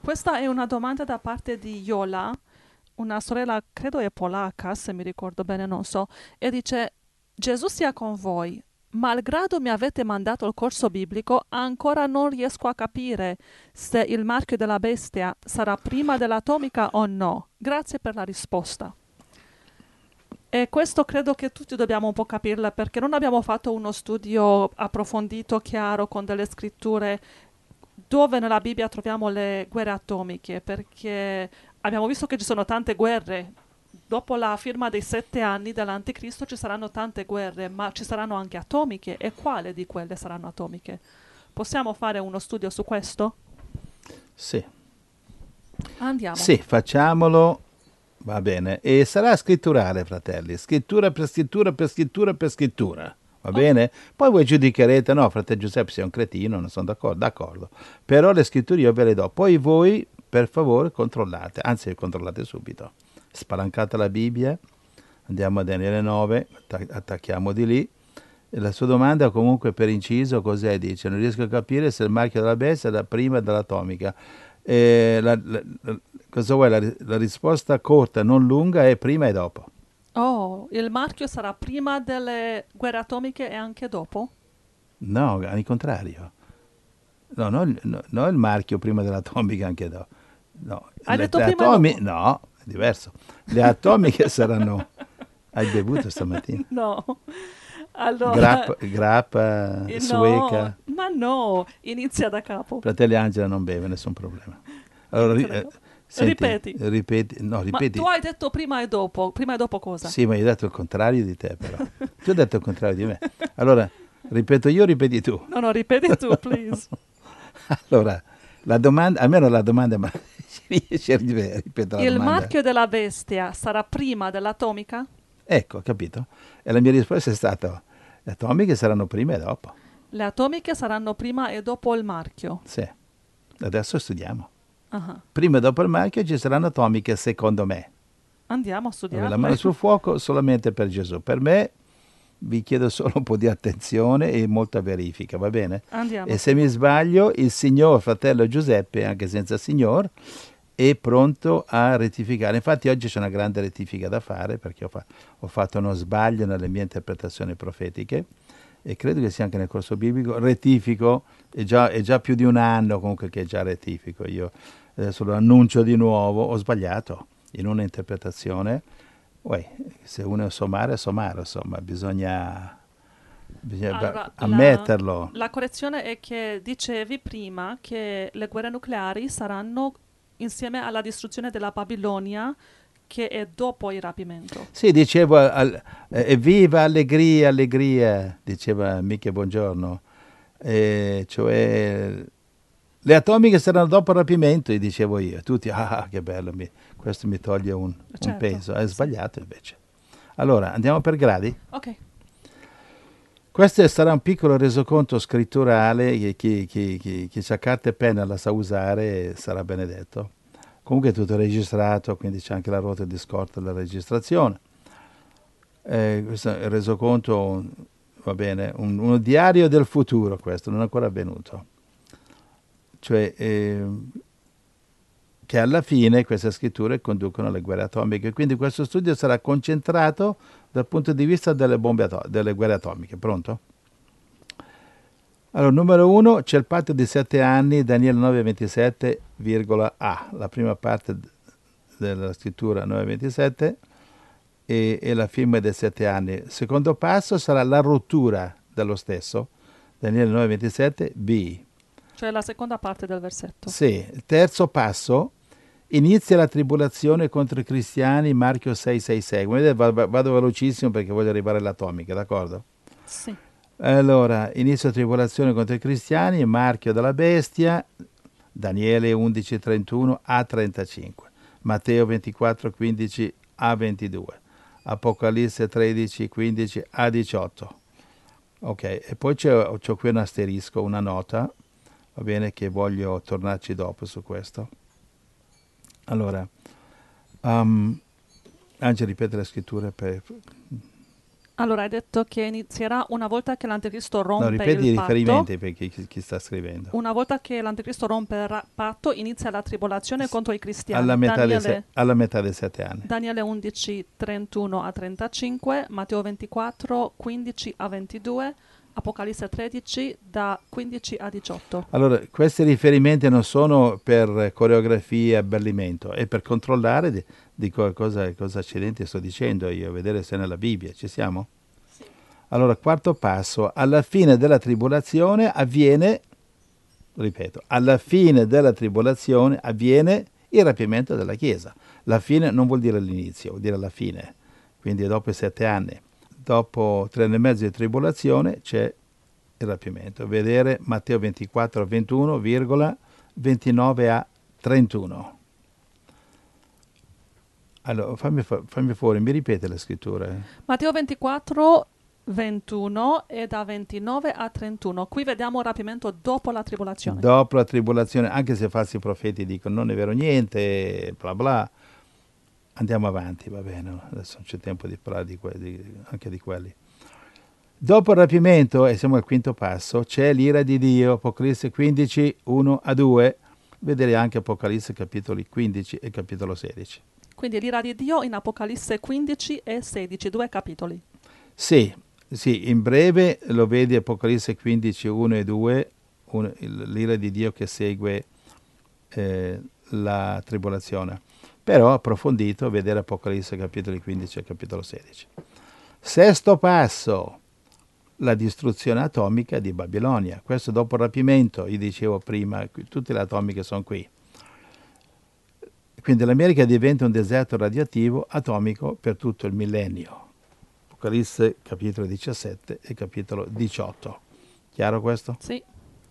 Questa è una domanda da parte di Yola, una sorella, credo è polacca, se mi ricordo bene, non so, e dice: Gesù sia con voi. Malgrado mi avete mandato il corso biblico, ancora non riesco a capire se il marchio della bestia sarà prima dell'atomica o no. Grazie per la risposta. E questo credo che tutti dobbiamo un po' capirla, perché non abbiamo fatto uno studio approfondito, chiaro, con delle scritture dove nella Bibbia troviamo le guerre atomiche, perché abbiamo visto che ci sono tante guerre. Dopo la firma dei 7 anni dell'Anticristo ci saranno tante guerre, ma ci saranno anche atomiche. E quale di quelle saranno atomiche? Possiamo fare uno studio su questo? Sì. Andiamo. Sì, facciamolo. Va bene. E sarà scritturale, fratelli. Scrittura per scrittura per scrittura per scrittura. Va Ok. bene? Poi voi giudicherete, no, fratello Giuseppe sei un cretino, non sono d'accordo. D'accordo. Però le scritture io ve le do. Poi voi, per favore, controllate. Anzi, controllate subito. Spalancate la Bibbia. Andiamo a Daniele 9. Attacchiamo di lì. E la sua domanda comunque per inciso cos'è? Dice, non riesco a capire se il marchio della bestia è la prima dell'atomica. Cosa vuoi? La risposta corta, non lunga, è prima e dopo. Oh, il marchio sarà prima delle guerre atomiche e anche dopo? No, al contrario. No, no il marchio prima dell'atomica anche dopo. No, Hai detto le prima e dopo? no, è diverso. Le atomiche saranno... Hai bevuto stamattina? No. Allora, Grappa, no, sueca. ma no, inizia da capo. Fratelli Angela non beve, nessun problema. Allora, Credo. senti, Ripeti. ripeti, no, Ma tu ripeti. hai detto prima e dopo. Prima e dopo cosa? Sì, ma hai detto il contrario di te, però. Tu hai detto il contrario di me. Allora, ripeto io, ripeti tu. No, no, ripeti tu, please. Allora, la domanda, almeno la domanda, ma riesci a ripetere la Il domanda? marchio della bestia sarà prima dell'atomica? Ecco, capito? E la mia risposta è stata, le atomiche saranno prima e dopo. Le atomiche saranno prima e dopo il marchio. Sì, adesso studiamo. Ah, Prima e dopo il marchio ci saranno atomiche, secondo me. andiamo a Vabbè, la mano studiarle. sul fuoco solamente per Gesù. Per me vi chiedo solo un po' di attenzione e molta verifica, va bene? Andiamo, E se sì. mi sbaglio, il signor fratello Giuseppe, anche senza signor, è pronto a rettificare. Infatti oggi c'è una grande rettifica da fare perché ho fatto uno sbaglio nelle mie interpretazioni profetiche e credo che sia anche nel corso biblico. Rettifico, è già più di un anno comunque che già rettifico. Io adesso lo annuncio di nuovo, ho sbagliato in una interpretazione. Uè, se uno è somare, insomma, bisogna Allora, ammetterlo. la correzione è che dicevi prima che le guerre nucleari saranno insieme alla distruzione della Babilonia, che è dopo il rapimento. Sì, dicevo, evviva, allegria, allegria, diceva Miche Buongiorno. Cioè, le atomiche saranno dopo il rapimento, gli dicevo io. Tutti, che bello, questo mi toglie un Certo, peso. È sì. sbagliato invece. Allora, andiamo per gradi? Ok. Questo sarà un piccolo resoconto scritturale, chi ha carta e penna la sa usare sarà benedetto. Comunque è tutto registrato, quindi c'è anche la ruota di scorta della registrazione. Questo è il resoconto, va bene, uno diario del futuro questo, non è ancora avvenuto. Cioè, che alla fine queste scritture conducono alle guerre atomiche. Quindi questo studio sarà concentrato dal punto di vista delle guerre atomiche. Pronto? Allora, numero 1, c'è il patto di 7 anni, Daniele 9:27,a, la prima parte della scrittura 9:27 e la firma dei 7 anni. Il secondo passo sarà la rottura dello stesso, Daniele 9:27b. Cioè la seconda parte del versetto. Sì, il terzo passo, inizia la tribolazione contro i cristiani, Marchio 6:6. Vedete, vado velocissimo perché voglio arrivare all'atomica, d'accordo? Sì. Allora, inizio tribolazione contro i cristiani, marchio della bestia, Daniele 11:31 a 35, Matteo 24:15 a 22, Apocalisse 13:15 a 18. Ok, e poi c'ho qui un asterisco, una nota, va bene, che voglio tornarci dopo su questo. Allora, Angelo, ripete le scritture per... Allora, hai detto che inizierà una volta che l'anticristo No, rompe ripeti il i patto. riferimenti per chi sta scrivendo. Una volta che l'anticristo rompe il patto, inizia la tribolazione contro i Alla cristiani. metà alla metà dei 7 anni. Daniele 11, 31 a 35, Matteo 24, 15 a 22, Apocalisse 13, da 15 a 18. Allora, questi riferimenti non sono per coreografia, abbellimento, è per controllare di cosa accidenti sto dicendo io, vedere se è nella Bibbia. Ci siamo? Sì. Allora, quarto passo, alla fine della tribolazione avviene, ripeto, alla fine della tribolazione avviene il rapimento della Chiesa. La fine non vuol dire l'inizio, vuol dire la fine, quindi dopo i 7 anni. Dopo 3 anni e mezzo di tribolazione c'è il rapimento. Vedere Matteo 24 a 21, 29 a 31. Allora, fammi fuori, mi ripete la scrittura? Matteo 24, 21 e da 29 a 31. Qui vediamo il rapimento dopo la tribolazione. Dopo la tribolazione, anche se falsi profeti dicono non è vero niente, bla bla, andiamo avanti, va bene, adesso non c'è tempo di parlare anche di quelli. Dopo il rapimento, e siamo al quinto passo, c'è l'ira di Dio, Apocalisse 15, 1 a 2, vedere anche Apocalisse capitoli 15 e capitolo 16. Quindi l'ira di Dio in Apocalisse 15 e 16, 2 capitoli. Sì, in breve lo vedi Apocalisse 15, 1 e 2, l'ira di Dio che segue la tribolazione. Però approfondito vedere Apocalisse capitoli 15 e capitolo 16. Sesto passo, la distruzione atomica di Babilonia. Questo dopo il rapimento, io dicevo prima, tutte le atomiche sono qui. Quindi l'America diventa un deserto radioattivo atomico per tutto il millennio. Apocalisse capitolo 17 e capitolo 18. Chiaro questo? Sì.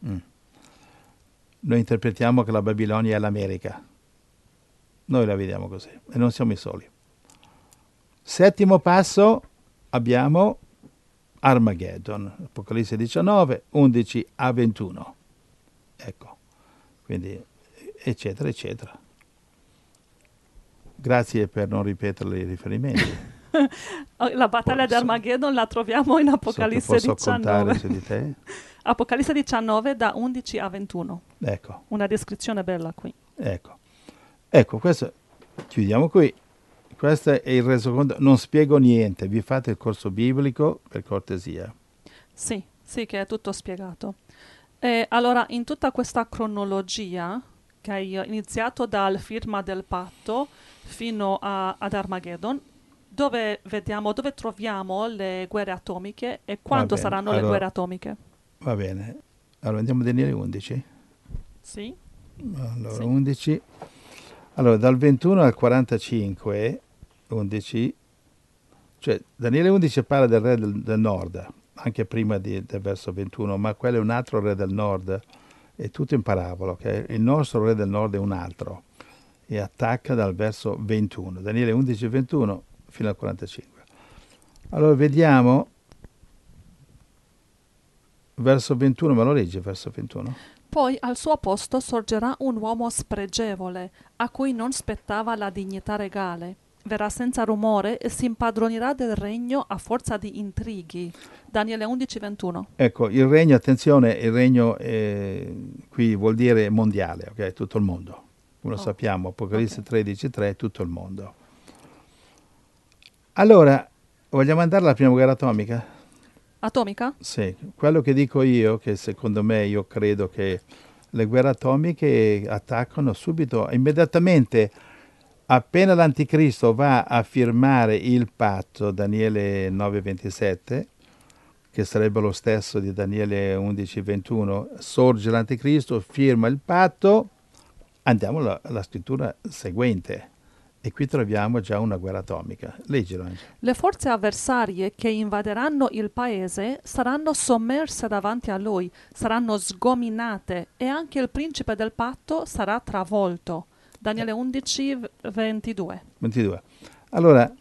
Noi interpretiamo che la Babilonia è l'America. Noi la vediamo così e non siamo i soli. Settimo passo, abbiamo Armageddon, Apocalisse 19, 11 a 21. Ecco, quindi eccetera, eccetera. Grazie per non ripetere i riferimenti. La battaglia di Armageddon la troviamo in Apocalisse posso 19. contare su di te? Apocalisse 19 da 11 a 21. Ecco. Una descrizione bella qui. Ecco, questo chiudiamo qui. Questo è il resoconto. Non spiego niente, vi fate il corso biblico per cortesia. Sì, che è tutto spiegato. E allora, in tutta questa cronologia, che hai iniziato dal firma del patto fino ad Armageddon, dove troviamo le guerre atomiche e quando saranno le guerre atomiche? Va bene. Allora andiamo a Daniele 11? Sì. Allora, sì. 11. Allora, dal 21 al 45, 11, cioè Daniele 11 parla del re del nord, anche prima del verso 21, ma quello è un altro re del nord, è tutto in parabola, ok? Il nostro re del nord è un altro, e attacca dal verso 21, Daniele 11, 21 fino al 45. Allora vediamo, verso 21, ma lo leggi verso 21? Poi al suo posto sorgerà un uomo spregevole, a cui non spettava la dignità regale. Verrà senza rumore e si impadronirà del regno a forza di intrighi. Daniele 11, 21. Ecco, il regno, attenzione, il regno qui vuol dire mondiale, ok? Tutto il mondo. Come lo sappiamo, Apocalisse 13, 3, tutto il mondo. Allora, vogliamo andare alla prima guerra atomica? Atomica? Sì, quello che dico io, che secondo me io credo che le guerre atomiche attaccano subito, immediatamente, appena l'anticristo va a firmare il patto, Daniele 9:27, che sarebbe lo stesso di Daniele 11:21, sorge l'anticristo, firma il patto, andiamo alla scrittura seguente. E qui troviamo già una guerra atomica. Leggilo, Angelo. Le forze avversarie che invaderanno il paese saranno sommerse davanti a lui, saranno sgominate e anche il principe del patto sarà travolto. Daniele 11, 22. Allora,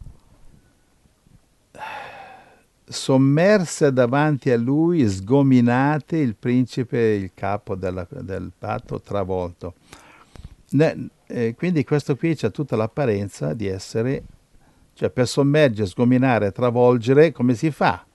sommerse davanti a lui, sgominate, il principe, il capo del patto, travolto. Quindi questo qui c'ha tutta l'apparenza di essere Cioè per sommergere, sgominare, travolgere, come si fa?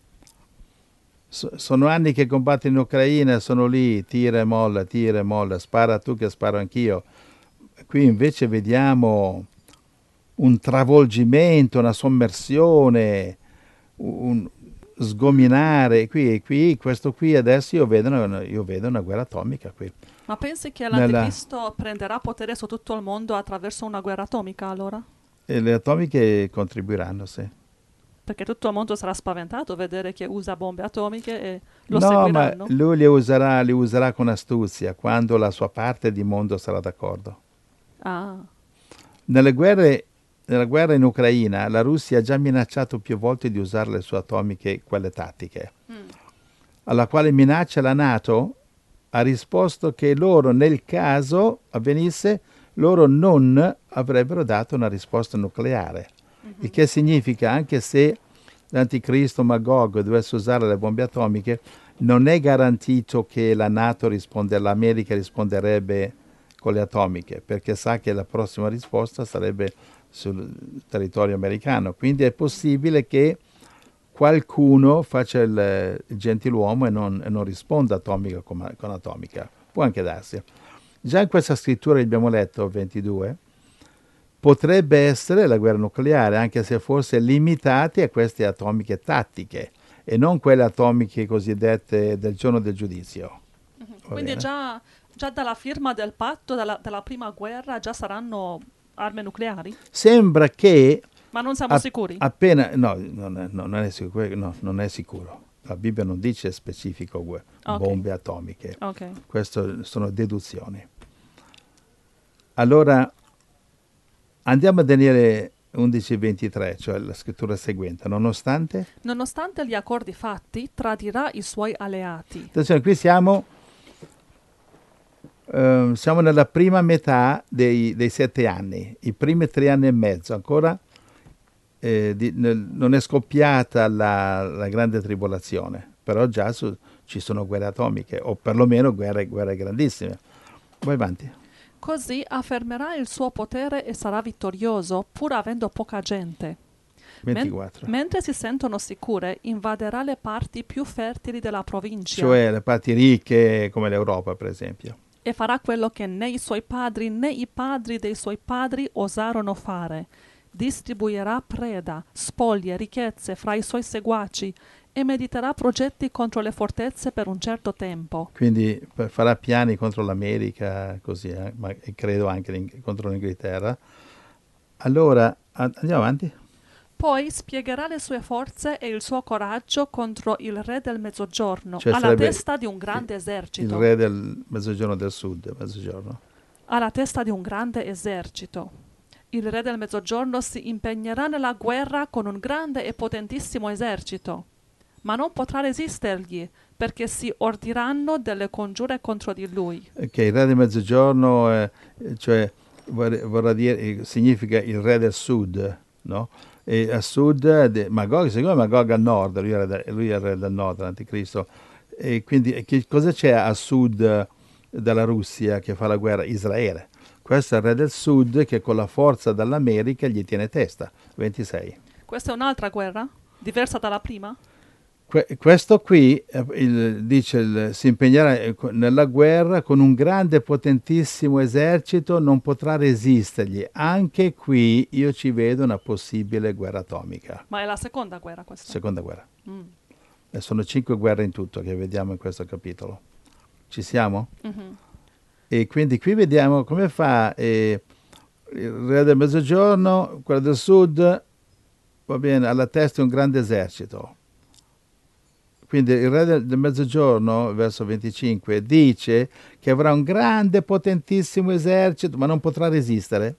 Sono anni che combatto in Ucraina, sono lì, tira e molla, spara tu che sparo anch'io. Qui invece vediamo un travolgimento, una sommersione, un sgominare. Questo qui adesso io vedo una guerra atomica qui. Ma pensi che Nella- l'anticristo prenderà potere su tutto il mondo attraverso una guerra atomica allora? e le atomiche contribuiranno, sì. Perché tutto il mondo sarà spaventato a vedere che usa bombe atomiche e lo No, ma seguiranno. lui li userà con astuzia quando la sua parte di mondo sarà d'accordo. Ah, Nelle nella guerra in Ucraina, la Russia ha già minacciato più volte di usare le sue atomiche, quelle tattiche, alla quale minaccia la NATO ha risposto che loro, nel caso avvenisse, loro non avrebbero dato una risposta nucleare. Il che significa, anche se l'anticristo Magog dovesse usare le bombe atomiche, non è garantito che la NATO l'America risponderebbe con le atomiche, perché sa che la prossima risposta sarebbe sul territorio americano. Quindi è possibile che qualcuno faccia il gentiluomo e non risponda atomica con atomica. Può anche darsi. Già in questa scrittura che abbiamo letto, 22, potrebbe essere la guerra nucleare, anche se forse limitati a queste atomiche tattiche e non quelle atomiche cosiddette del giorno del giudizio. Va quindi bene? già dalla firma del patto, dalla prima guerra, già saranno armi nucleari? Sembra che Ma non siamo sicuri? appena... No, non è sicuro, no, non è sicuro. La Bibbia non dice specifico Ok. bombe atomiche. Ok. Queste sono deduzioni. Allora, andiamo a Daniele 11:23, cioè la scrittura seguente. Nonostante gli accordi fatti, tradirà i suoi alleati. Attenzione, qui siamo nella prima metà dei 7 anni, i primi 3 anni e mezzo, ancora non è scoppiata la grande tribolazione, però già ci sono guerre atomiche, o perlomeno guerre grandissime. Vai avanti. Così affermerà il suo potere e sarà vittorioso, pur avendo poca gente. 24. Mentre si sentono sicure, invaderà le parti più fertili della provincia Cioè le parti ricche come l'Europa, per esempio. e farà quello che né i suoi padri né i padri dei suoi padri osarono fare. Distribuirà preda, spoglie, ricchezze fra i suoi seguaci e mediterà progetti contro le fortezze per un certo tempo. Quindi farà piani contro l'America, così, ma credo anche contro l'Inghilterra. Allora, andiamo avanti. Poi spiegherà le sue forze e il suo coraggio contro il re del Mezzogiorno, Cioè alla sarebbe testa di un grande il esercito. re del Mezzogiorno del Sud, Mezzogiorno. Alla testa di un grande esercito. Il re del Mezzogiorno si impegnerà nella guerra con un grande e potentissimo esercito, ma non potrà resistergli, perché si ordiranno delle congiure contro di lui. Che il re del Mezzogiorno, cioè vorrà dire, significa il re del Sud, no? E a sud, Magog, secondo me Magog al nord, lui è il re del nord, l'anticristo. E quindi cosa c'è a sud della Russia che fa la guerra? Israele. Questo è il re del sud che con la forza dall'America gli tiene testa. 26. Questa è un'altra guerra? Diversa dalla prima? Questo qui si impegnerà nella guerra con un grande e potentissimo esercito, non potrà resistergli. Anche qui io ci vedo una possibile guerra atomica. Ma è la seconda guerra questa? Seconda guerra. Mm. E sono 5 guerre in tutto che vediamo in questo capitolo. Ci siamo? Mhm. E quindi qui vediamo come fa il re del Mezzogiorno, quello del Sud, va bene, alla testa un grande esercito. Quindi il re del Mezzogiorno, verso 25, dice che avrà un grande, potentissimo esercito, ma non potrà resistere.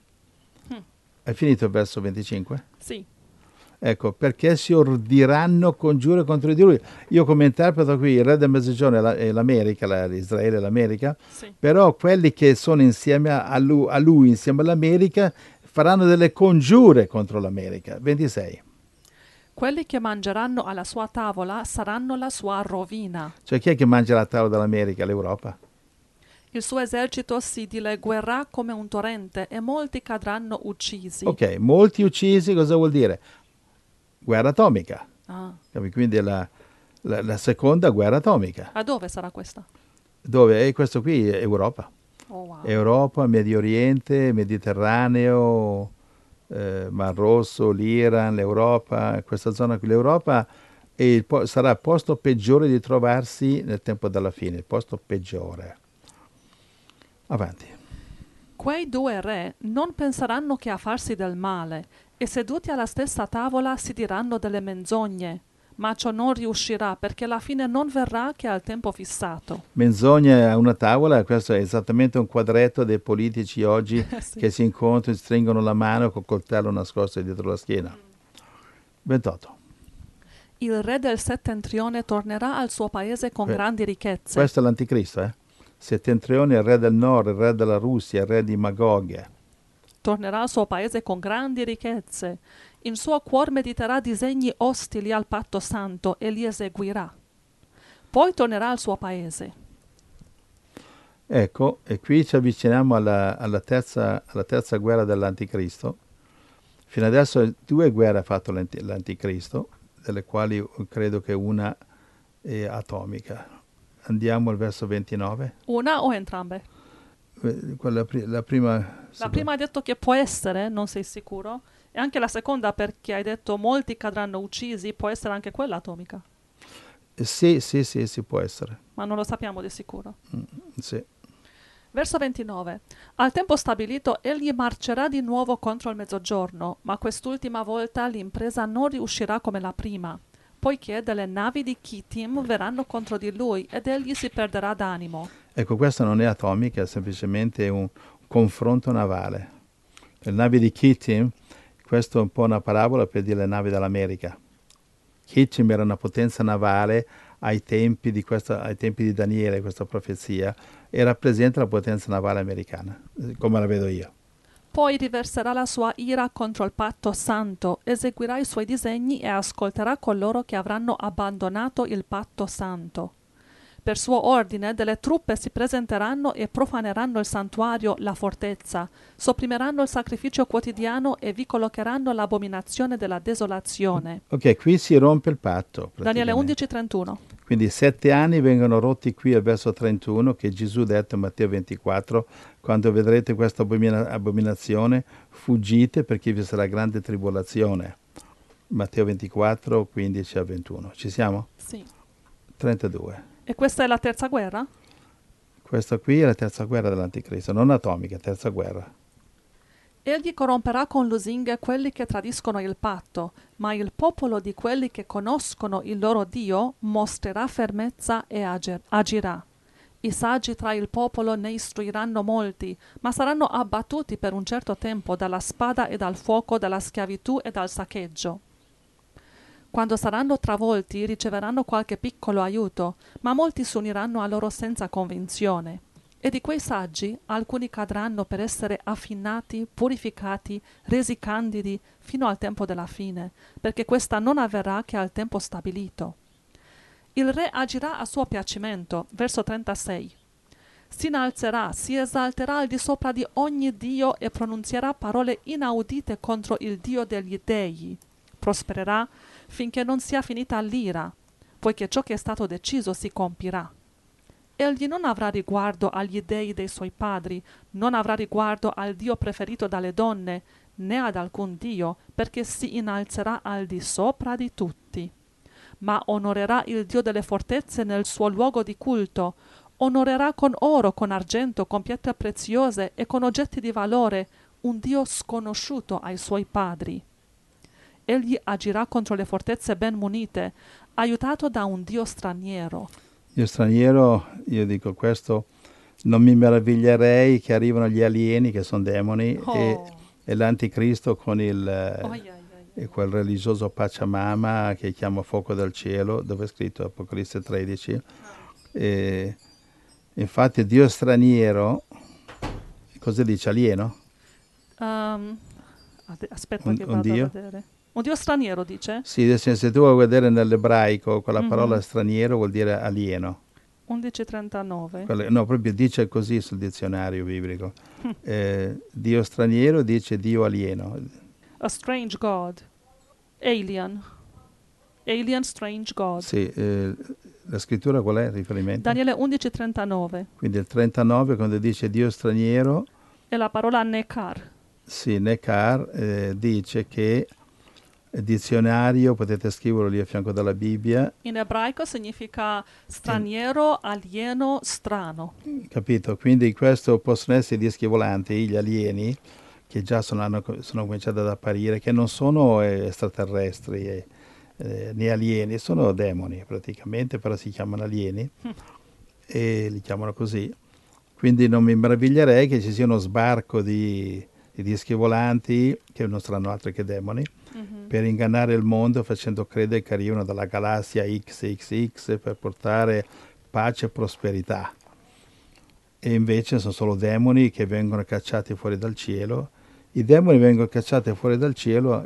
È finito il verso 25? Sì. Ecco, perché si ordiranno congiure contro di lui. Io come interpreto qui il re del Mezzogiorno è l'America, Israele e l'America, Sì. però quelli che sono insieme a lui, insieme all'America, faranno delle congiure contro l'America. 26. Quelli che mangeranno alla sua tavola saranno la sua rovina. Cioè chi è che mangia la tavola dell'America? L'Europa. Il suo esercito si dileguerà come un torrente e molti cadranno uccisi. Ok, molti uccisi cosa vuol dire? Guerra atomica. Ah. Quindi è la seconda guerra atomica. A dove sarà questa? Dove? Questo qui è Europa. Oh, wow. Europa, Medio Oriente, Mediterraneo, Mar Rosso, l'Iran, l'Europa, questa zona qui. L'Europa sarà il posto peggiore di trovarsi nel tempo della fine, il posto peggiore. Avanti. Quei due re non penseranno che a farsi del male, e seduti alla stessa tavola si diranno delle menzogne, ma ciò non riuscirà perché la fine non verrà che al tempo fissato. Menzogne a una tavola, questo è esattamente un quadretto dei politici oggi Sì. che si incontrano, stringono la mano col coltello nascosto dietro la schiena. 28. Il re del settentrione tornerà al suo paese con grandi ricchezze. Questo è l'anticristo, Settentrione è il re del nord, il re della Russia, il re di Magog. Tornerà al suo paese con grandi ricchezze. In suo cuor mediterà disegni ostili al patto santo e li eseguirà. Poi tornerà al suo paese. Ecco, e qui ci avviciniamo alla terza guerra dell'anticristo. Fino adesso 2 guerre ha fatto l'anticristo, delle quali credo che una è atomica. Andiamo al verso 29. Una o entrambe? La prima... La prima hai detto che può essere, non sei sicuro? E anche la seconda, perché hai detto molti cadranno uccisi, può essere anche quella atomica. Sì, può essere. Ma non lo sappiamo di sicuro. Sì. Verso 29. Al tempo stabilito egli marcerà di nuovo contro il mezzogiorno, ma quest'ultima volta l'impresa non riuscirà come la prima, poiché delle navi di Chittim verranno contro di lui ed egli si perderà d'animo. Ecco, questa non è atomica, è semplicemente un confronto navale. Le navi di Chittim, questo è un po' una parabola per dire le navi dell'America. Chittim era una potenza navale ai tempi di Daniele, questa profezia, e rappresenta la potenza navale americana, come la vedo io. Poi riverserà la sua ira contro il patto santo, eseguirà i suoi disegni e ascolterà coloro che avranno abbandonato il patto santo. Per suo ordine delle truppe si presenteranno e profaneranno il santuario, la fortezza, sopprimeranno il sacrificio quotidiano e vi collocheranno l'abominazione della desolazione. Ok, qui si rompe il patto. Daniele 11:31. Quindi 7 anni vengono rotti qui al verso 31 che Gesù ha detto in Matteo 24, quando vedrete questa abominazione, fuggite perché vi sarà grande tribolazione. Matteo 24, 15 a 21. Ci siamo? Sì. 32. E questa è la terza guerra? Questa qui è la terza guerra dell'anticristo, non atomica, terza guerra. Egli corromperà con lusinghe quelli che tradiscono il patto, ma il popolo di quelli che conoscono il loro Dio mostrerà fermezza e agirà. I saggi tra il popolo ne istruiranno molti, ma saranno abbattuti per un certo tempo dalla spada e dal fuoco, dalla schiavitù e dal saccheggio. Quando saranno travolti riceveranno qualche piccolo aiuto, ma molti si uniranno a loro senza convinzione. E di quei saggi alcuni cadranno per essere affinati, purificati, resi candidi fino al tempo della fine, perché questa non avverrà che al tempo stabilito. Il re agirà a suo piacimento. Verso 36. Si innalzerà, si esalterà al di sopra di ogni dio e pronunzierà parole inaudite contro il Dio degli dei. Prospererà finché non sia finita l'ira, poiché ciò che è stato deciso si compirà. Egli non avrà riguardo agli dei dei suoi padri, non avrà riguardo al Dio preferito dalle donne, né ad alcun Dio, perché si innalzerà al di sopra di tutti. Ma onorerà il Dio delle fortezze nel suo luogo di culto, onorerà con oro, con argento, con pietre preziose e con oggetti di valore un Dio sconosciuto ai suoi padri. Egli agirà contro le fortezze ben munite, aiutato da un Dio straniero. Io straniero, io dico questo, non mi meraviglierei che arrivano gli alieni, che sono demoni, e l'anticristo con quel religioso Pachamama che chiama fuoco del cielo, dove è scritto Apocalisse 13. E, infatti Dio straniero, cosa dice, alieno? Aspetta che vado a vedere. Un Dio straniero, dice? Sì, se tu vuoi vedere nell'ebraico, quella parola straniero vuol dire alieno. 11:39. No, proprio dice così sul dizionario biblico. Dio straniero dice Dio alieno. A strange God. Alien. Alien strange God. Sì, la scrittura qual è il riferimento? Daniele 11:39. Quindi il 39 quando dice Dio straniero, E la parola nekar. sì, Nekar dice che il dizionario, potete scriverlo lì a fianco della Bibbia, In ebraico significa straniero, alieno, strano. capito? Quindi questo possono essere dischi volanti, gli alieni, che già sono cominciati ad apparire, che non sono extraterrestri né alieni, sono demoni praticamente, però si chiamano alieni e li chiamano così. Quindi non mi meraviglierei che ci sia uno sbarco di dischi volanti, che non saranno altri che demoni, per ingannare il mondo facendo credere che arrivano dalla galassia XXX per portare pace e prosperità. E invece sono solo demoni che vengono cacciati fuori dal cielo. I demoni vengono cacciati fuori dal cielo,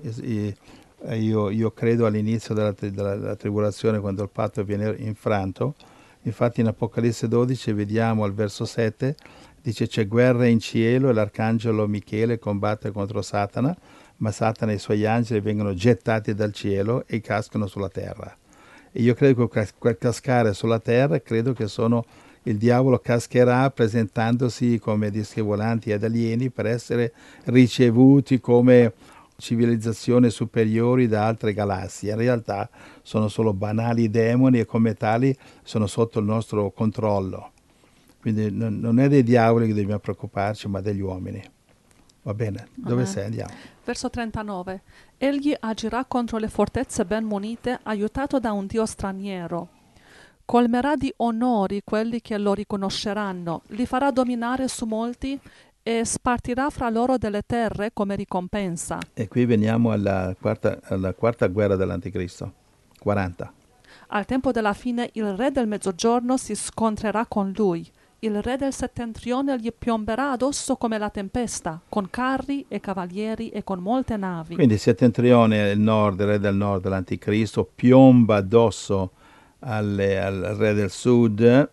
io credo all'inizio della tribolazione, quando il patto viene infranto. Infatti in Apocalisse 12 vediamo al verso 7, dice c'è guerra in cielo e l'arcangelo Michele combatte contro Satana, ma Satana e i suoi angeli vengono gettati dal cielo e cascano sulla terra. E io credo che quel cascare sulla terra, credo che il diavolo cascherà presentandosi come dischi volanti ed alieni per essere ricevuti come civilizzazioni superiori da altre galassie. In realtà sono solo banali demoni e come tali sono sotto il nostro controllo. Quindi non è dei diavoli che dobbiamo preoccuparci, ma degli uomini. Va bene, dove Amen. sei? Andiamo. Verso 39. Egli agirà contro le fortezze ben munite, aiutato da un Dio straniero. Colmerà di onori quelli che lo riconosceranno, li farà dominare su molti e spartirà fra loro delle terre come ricompensa. E qui veniamo alla quarta guerra dell'Anticristo, 40. Al tempo della fine il re del mezzogiorno si scontrerà con lui. Il re del settentrione gli piomberà addosso come la tempesta, con carri e cavalieri e con molte navi. Quindi il settentrione, il re del nord dell'Anticristo, piomba addosso al re del sud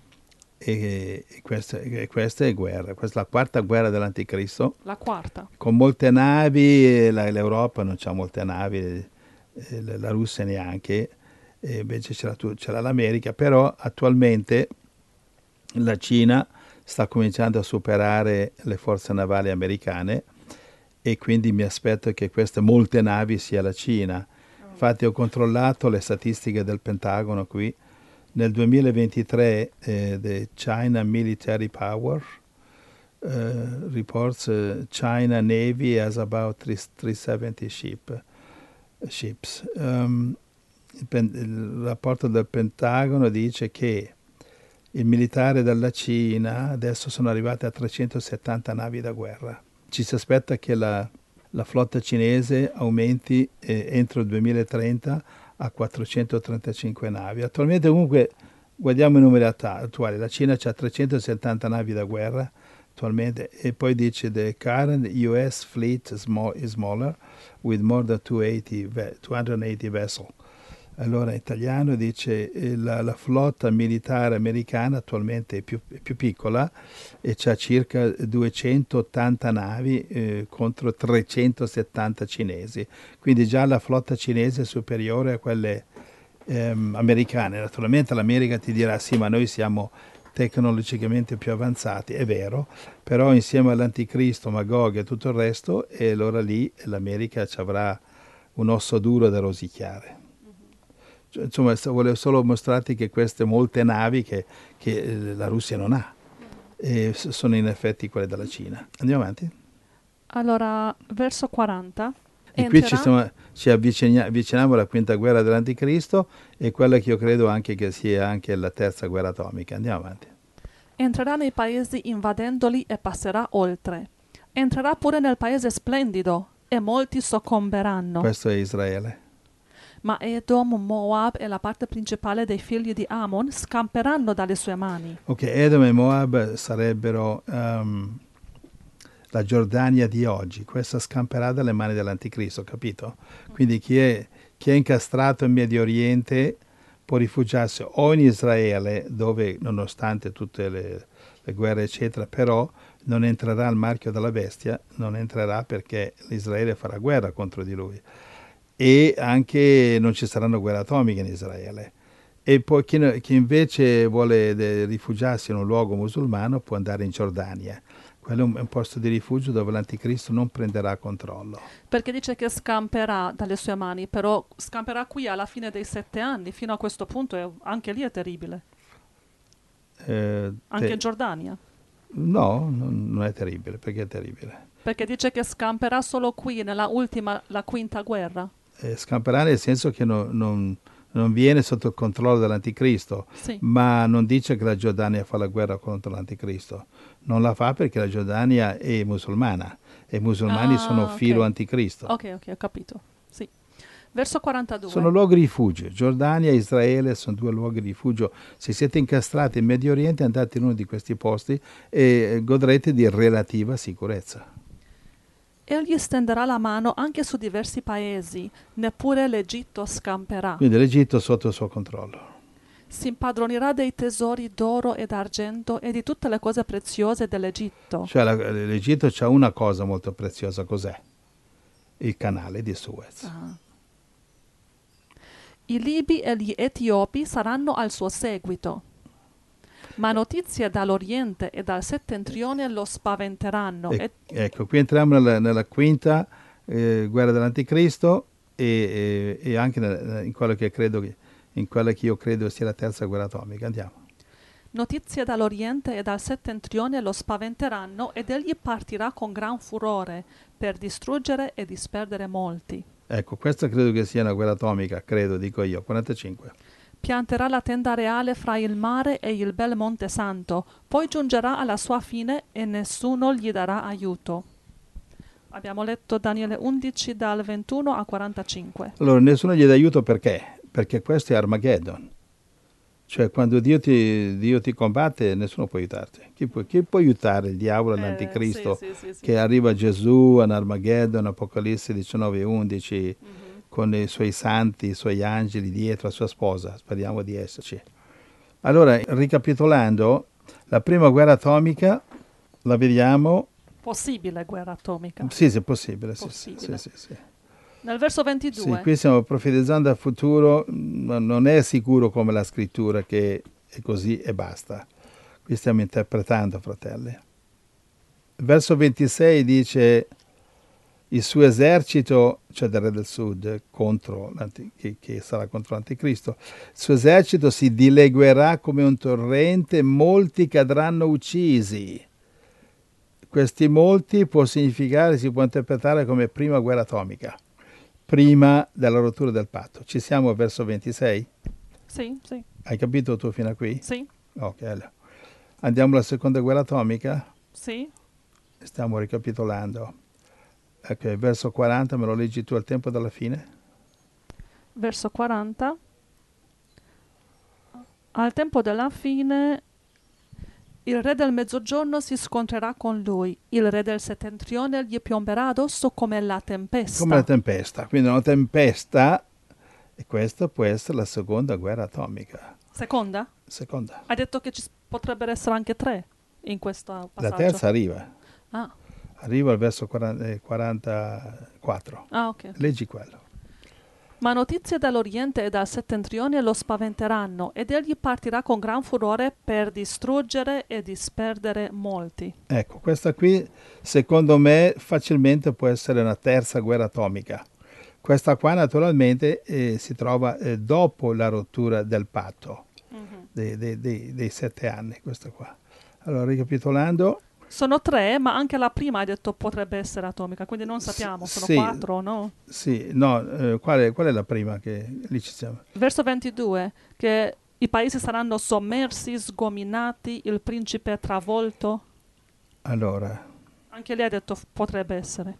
e questa è guerra. Questa è la quarta guerra dell'Anticristo. La quarta. Con molte navi, l'Europa non ha molte navi, la Russia neanche, e invece c'era l'America, però attualmente la Cina sta cominciando a superare le forze navali americane e quindi mi aspetto che queste molte navi sia la Cina. Infatti ho controllato le statistiche del Pentagono qui. Nel 2023 the China Military Power reports China Navy has about 370 ships. Il rapporto del Pentagono dice che il militare della Cina adesso sono arrivati a 370 navi da guerra. Ci si aspetta che la flotta cinese aumenti entro il 2030 a 435 navi. Attualmente comunque guardiamo i numeri attuali. La Cina ha 370 navi da guerra attualmente e poi dice the current US fleet is smaller with more than 280 vessels. Allora in italiano dice la flotta militare americana attualmente è più piccola e c'ha circa 280 navi contro 370 cinesi. Quindi già la flotta cinese è superiore a quelle americane. Naturalmente l'America ti dirà sì, ma noi siamo tecnologicamente più avanzati, è vero, però insieme all'Anticristo, Magog e tutto il resto, e allora lì l'America ci avrà un osso duro da rosicchiare. Insomma, volevo solo mostrarti che queste molte navi che la Russia non ha sono in effetti quelle della Cina. Andiamo avanti? Allora, verso 40. E qui ci avviciniamo alla quinta guerra dell'Anticristo e quella che io credo anche che sia anche la terza guerra atomica. Andiamo avanti. Entrerà nei paesi invadendoli e passerà oltre. Entrerà pure nel paese splendido e molti soccomberanno. Questo è Israele. Ma Edom, Moab e la parte principale dei figli di Ammon scamperanno dalle sue mani. Ok, Edom e Moab sarebbero la Giordania di oggi. Questa scamperà dalle mani dell'Anticristo, capito? Quindi chi è incastrato in Medio Oriente può rifugiarsi o in Israele, dove nonostante tutte le guerre eccetera, però non entrerà il marchio della bestia, non entrerà perché Israele farà guerra contro di lui. E anche non ci saranno guerre atomiche in Israele. E poi chi invece vuole rifugiarsi in un luogo musulmano può andare in Giordania. Quello è un posto di rifugio dove l'anticristo non prenderà controllo. Perché dice che scamperà dalle sue mani, però scamperà qui alla fine dei 7 anni. Fino a questo punto anche lì è terribile. Anche in Giordania. No, non è terribile. Perché è terribile? Perché dice che scamperà solo qui, la quinta guerra. Scamperà nel senso che non viene sotto il controllo dell'anticristo, Sì. ma non dice che la Giordania fa la guerra contro l'anticristo. Non la fa perché la Giordania è musulmana e i musulmani sono filo anticristo. Ok, ho capito. Sì. Verso 42. Sono luoghi di rifugio. Giordania e Israele sono due luoghi di rifugio. Se siete incastrati in Medio Oriente, andate in uno di questi posti e godrete di relativa sicurezza. Egli stenderà la mano anche su diversi paesi, neppure l'Egitto scamperà. Quindi l'Egitto è sotto il suo controllo. Si impadronirà dei tesori d'oro e d'argento e di tutte le cose preziose dell'Egitto. Cioè l'Egitto c'ha una cosa molto preziosa, cos'è? Il canale di Suez. Ah. I Libi e gli Etiopi saranno al suo seguito. Ma notizie dall'Oriente e dal Settentrione lo spaventeranno. Ecco, qui entriamo nella quinta guerra dell'Anticristo e anche in quello che io credo sia la terza guerra atomica. Andiamo. Notizie dall'Oriente e dal Settentrione lo spaventeranno ed egli partirà con gran furore per distruggere e disperdere molti. Ecco, questa credo che sia una guerra atomica, dico io, 45. Pianterà la tenda reale fra il mare e il bel Monte Santo, poi giungerà alla sua fine e nessuno gli darà aiuto. Abbiamo letto Daniele 11 dal 21 a 45. Allora, nessuno gli dà aiuto perché? Perché questo è Armageddon. Cioè, quando Dio ti combatte, nessuno può aiutarti. Chi può aiutare il diavolo e l'anticristo? Sì. Che arriva Gesù in Armageddon, Apocalisse 19 e 11, con i suoi santi, i suoi angeli dietro la sua sposa. Speriamo di esserci. Allora, ricapitolando, la prima guerra atomica la vediamo... Possibile guerra atomica. Sì, è possibile. Possibile. Sì. Nel verso 22. Sì, qui stiamo profetizzando al futuro, non è sicuro come la scrittura che è così e basta. Qui stiamo interpretando, fratelli. Verso 26 dice il suo esercito, cioè del re del sud, che sarà contro l'anticristo, il suo esercito si dileguerà come un torrente, molti cadranno uccisi. Questi molti si può interpretare come prima guerra atomica. Prima della rottura del patto. Ci siamo verso 26? Sì. Hai capito tu fino a qui? Sì. Ok, allora. Andiamo alla seconda guerra atomica? Sì. Stiamo ricapitolando. Ok, verso 40, me lo leggi tu al tempo della fine? Verso 40. Al tempo della fine il re del mezzogiorno si scontrerà con lui, il re del settentrione gli piomberà addosso come la tempesta. Come la tempesta, quindi una tempesta, e questa può essere la seconda guerra atomica. Seconda? Seconda. Hai detto che ci potrebbero essere anche 3 in questo passaggio. La terza arriva. Ah. Arriva al verso 44. Ah, ok. Leggi quello. Ma notizie dall'Oriente e dal Settentrione lo spaventeranno, ed egli partirà con gran furore per distruggere e disperdere molti. Ecco, questa qui, secondo me, facilmente può essere una terza guerra atomica. Questa qua, naturalmente, si trova dopo la rottura del patto, dei 7 anni, questa qua. Allora, ricapitolando... Sono 3, ma anche la prima hai detto potrebbe essere atomica, quindi non sappiamo, sono 4 o no? Sì, no, qual è la prima che lì ci siamo? Verso 22, che i paesi saranno sommersi, sgominati, il principe travolto. Allora... Anche lì hai detto potrebbe essere.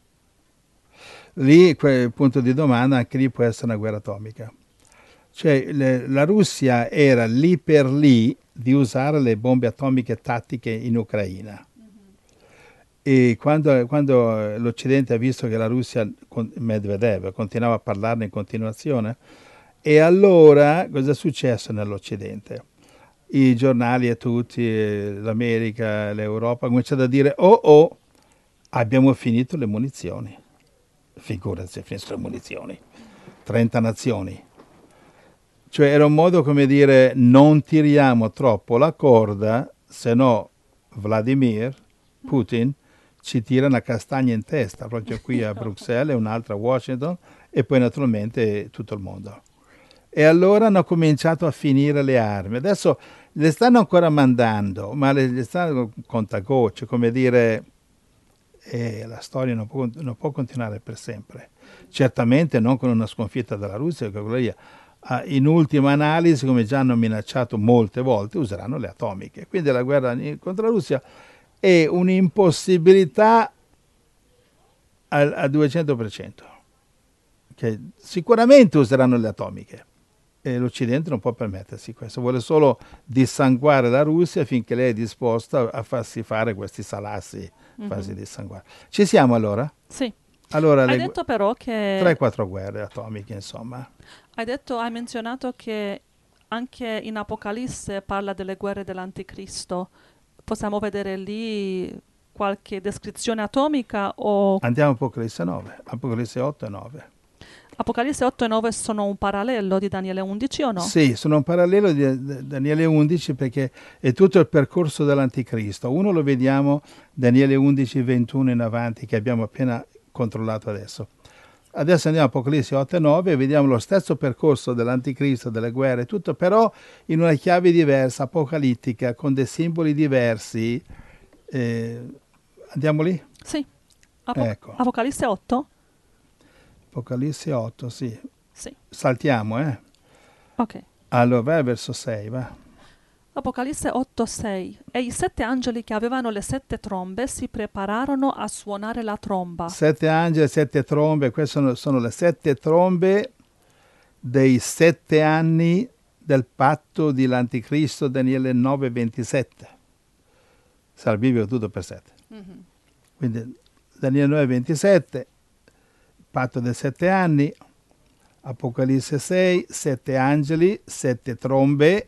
Lì, punto di domanda, anche lì può essere una guerra atomica. Cioè, la Russia era lì per lì di usare le bombe atomiche tattiche in Ucraina. E quando l'Occidente ha visto che la Russia, Medvedev, continuava a parlarne in continuazione, E allora cosa è successo nell'Occidente? I giornali e tutti, l'America, l'Europa, hanno cominciato a dire, oh, abbiamo finito le munizioni. Figurati se finissero le munizioni. 30 nazioni. Cioè era un modo, come dire, non tiriamo troppo la corda, se no Vladimir Putin ci tira una castagna in testa, proprio qui a Bruxelles e un'altra a Washington e poi naturalmente tutto il mondo. E allora hanno cominciato a finire le armi. Adesso le stanno ancora mandando, ma le stanno contagocce, come dire, la storia non può continuare per sempre. Certamente non con una sconfitta della Russia, che quella lì, in ultima analisi, come già hanno minacciato molte volte, useranno le atomiche. Quindi la guerra contro la Russia è un'impossibilità al 200%, che sicuramente useranno le atomiche. E l'Occidente non può permettersi questo, vuole solo dissanguare la Russia finché lei è disposta a farsi fare questi salassi, farsi dissanguare. Ci siamo allora? Sì. Allora, Hai detto però che 3-4 guerre atomiche, insomma. hai menzionato che anche in Apocalisse parla delle guerre dell'Anticristo. Possiamo vedere lì qualche descrizione atomica o Andiamo a Apocalisse 9, Apocalisse 8 e 9. Apocalisse 8 e 9 sono un parallelo di Daniele 11 o no? Sì, sono un parallelo di Daniele 11 perché è tutto il percorso dell'Anticristo. Uno lo vediamo Daniele 11, 21 in avanti, che abbiamo appena controllato adesso. Adesso andiamo a Apocalisse 8 e 9 e vediamo lo stesso percorso dell'Anticristo, delle guerre, tutto però in una chiave diversa, apocalittica, con dei simboli diversi. Andiamo lì? Sì. Ecco. Apocalisse 8? Apocalisse 8, sì. Sì. Saltiamo, eh? Ok. Allora, vai verso 6, va. Apocalisse 8:6. E i 7 angeli che avevano le 7 trombe si prepararono a suonare la tromba. 7 angeli, 7 trombe, queste sono le 7 trombe dei 7 anni del patto dell'Anticristo, Daniele 9:27. Sarà biblico tutto per 7. Quindi Daniele 9:27, patto dei 7 anni, Apocalisse 6, 7 angeli, 7 trombe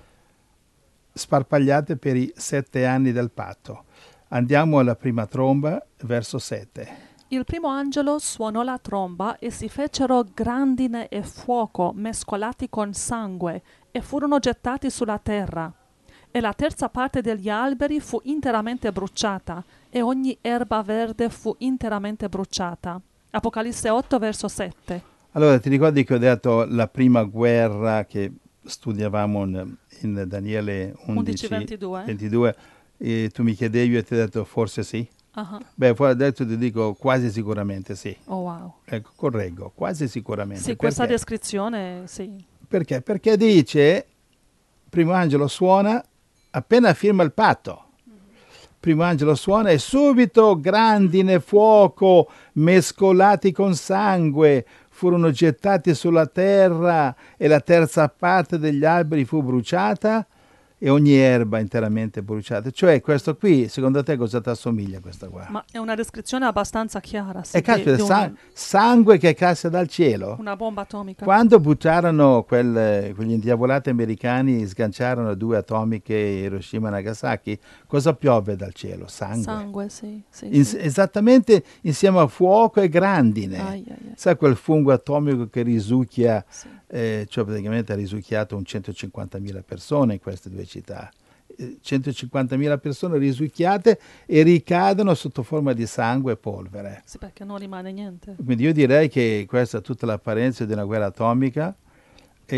sparpagliate per i 7 anni del patto. Andiamo alla prima tromba, verso 7. Il primo angelo suonò la tromba e si fecero grandine e fuoco mescolati con sangue e furono gettati sulla terra. E la terza parte degli alberi fu interamente bruciata e ogni erba verde fu interamente bruciata. Apocalisse 8, verso 7. Allora, ti ricordi che ho detto la prima guerra che studiavamo in Daniele 11, 22, e tu mi chiedevi e ti ho detto forse sì? Beh, poi adesso ti dico quasi sicuramente sì. Oh wow. Ecco, correggo, quasi sicuramente. Sì, questa descrizione, sì. Perché? Perché dice, primo angelo suona, appena firma il patto. Primo angelo suona e subito grandine, fuoco, mescolati con sangue, furono gettati sulla terra e la terza parte degli alberi fu bruciata e ogni erba interamente bruciata. Cioè questo qui, secondo te cosa ti assomiglia questa qua? Ma è una descrizione abbastanza chiara. Sì, e caspita, sangue che cassa dal cielo. Una bomba atomica. Quando buttarono quegli indiavolati americani, sganciarono 2 atomiche Hiroshima e Nagasaki, cosa piove dal cielo? Sangue. Sangue, sì. Esattamente insieme a fuoco e grandine. Sai quel fungo atomico che risucchia, cioè praticamente ha risucchiato un 150.000 persone in queste 2 città. 150.000 persone risucchiate e ricadono sotto forma di sangue e polvere. Sì, perché non rimane niente. Quindi io direi che questa è tutta l'apparenza di una guerra atomica e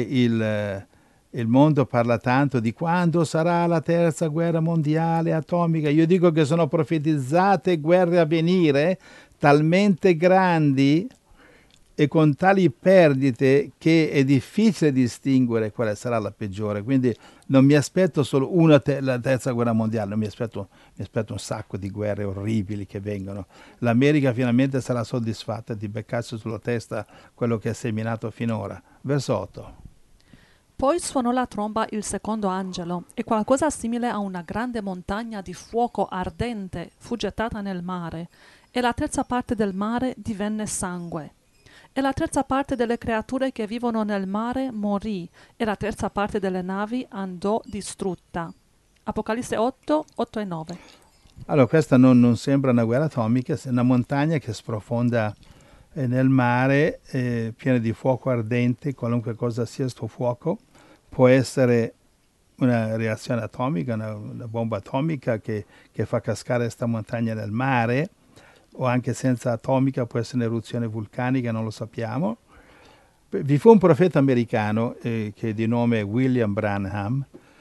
il mondo parla tanto di quando sarà la terza guerra mondiale atomica. Io dico che sono profetizzate guerre a venire talmente grandi e con tali perdite che è difficile distinguere quale sarà la peggiore. Quindi non mi aspetto solo la terza guerra mondiale, mi aspetto un sacco di guerre orribili che vengono. L'America finalmente sarà soddisfatta di beccarsi sulla testa quello che ha seminato finora. Verso 8. Poi suonò la tromba il secondo angelo, e qualcosa simile a una grande montagna di fuoco ardente fu gettata nel mare, e la terza parte del mare divenne sangue. E la terza parte delle creature che vivono nel mare morì, e la terza parte delle navi andò distrutta. Apocalisse 8, 8 e 9. Allora, questa non sembra una guerra atomica, è una montagna che sprofonda nel mare, piena di fuoco ardente, qualunque cosa sia sto fuoco. Può essere una reazione atomica, una bomba atomica che fa cascare questa montagna nel mare, o anche senza atomica può essere un'eruzione vulcanica, non lo sappiamo. Vi fu un profeta americano che di nome William Branham,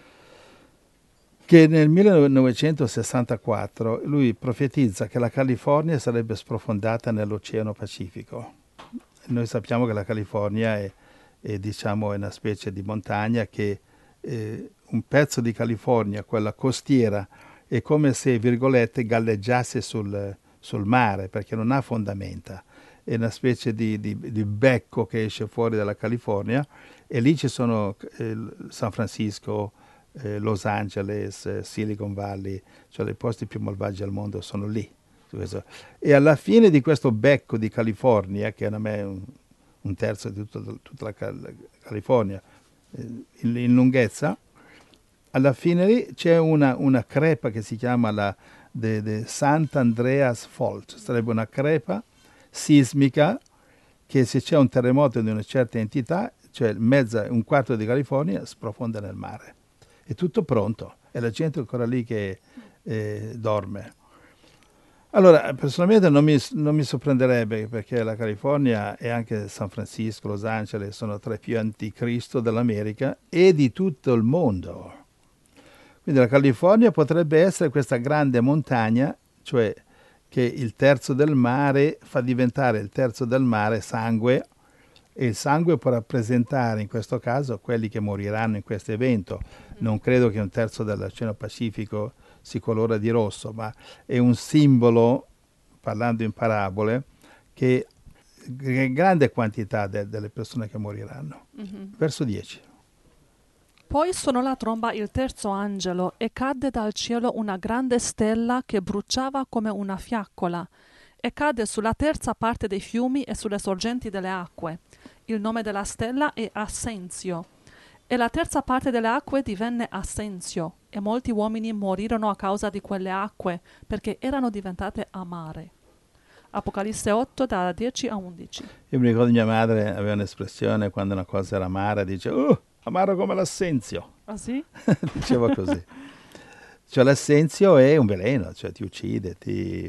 che nel 1964 lui profetizza che la California sarebbe sprofondata nell'Oceano Pacifico. Noi sappiamo che la California diciamo, è una specie di montagna che un pezzo di California, quella costiera, è come se, virgolette, galleggiasse sul mare, perché non ha fondamenta. È una specie di becco che esce fuori dalla California, e lì ci sono San Francisco, Los Angeles, Silicon Valley, cioè i posti più malvagi al mondo sono lì. E alla fine di questo becco di California, che è un terzo di tutta la California in lunghezza, alla fine lì c'è una crepa che si chiama la Sant'Andreas Fault, sarebbe una crepa sismica che, se c'è un terremoto di una certa entità, cioè un quarto di California sprofonda nel mare. È tutto pronto e la gente è ancora lì che dorme. Allora, personalmente non mi sorprenderebbe, perché la California e anche San Francisco, Los Angeles sono tra i più anticristo dell'America e di tutto il mondo. Quindi la California potrebbe essere questa grande montagna, cioè che il terzo del mare fa diventare il terzo del mare sangue, e il sangue può rappresentare in questo caso quelli che moriranno in questo evento. Non credo che un terzo dell'Oceano Pacifico si colora di rosso, ma è un simbolo, parlando in parabole, che grande quantità delle persone che moriranno. Verso 10. Poi suonò la tromba il terzo angelo, e cadde dal cielo una grande stella che bruciava come una fiaccola, e cadde sulla terza parte dei fiumi e sulle sorgenti delle acque. Il nome della stella è Assenzio. E la terza parte delle acque divenne Assenzio, e molti uomini morirono a causa di quelle acque, perché erano diventate amare. Apocalisse 8, da 10 a 11. Io mi ricordo, mia madre aveva un'espressione quando una cosa era amara, dice amaro come l'assenzio. Ah sì? Diceva così. Cioè l'assenzio è un veleno, cioè ti uccide,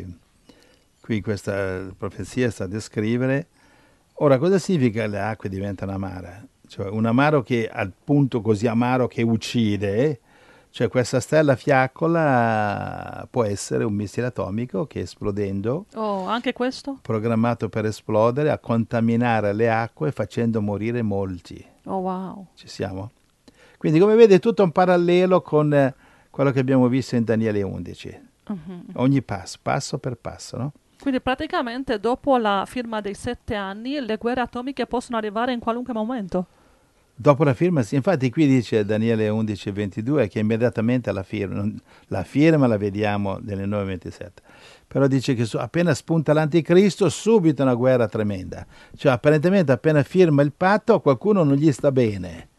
qui questa profezia sta a descrivere. Ora, cosa significa che le acque diventano amare? Cioè un amaro che al punto così amaro che uccide, cioè questa stella fiaccola può essere un missile atomico che, esplodendo, Anche questo? programmato per esplodere, a contaminare le acque facendo morire molti. Oh wow. Ci siamo? Quindi, come vede, è tutto un parallelo con quello che abbiamo visto in Daniele 11. Ogni passo per passo, no? Quindi praticamente dopo la firma dei 7 anni le guerre atomiche possono arrivare in qualunque momento. Dopo la firma, sì, infatti qui dice Daniele 11:22 che immediatamente la firma la vediamo nelle 9:27. Però dice che appena spunta l'anticristo, subito una guerra tremenda. Cioè apparentemente appena firma il patto a qualcuno non gli sta bene.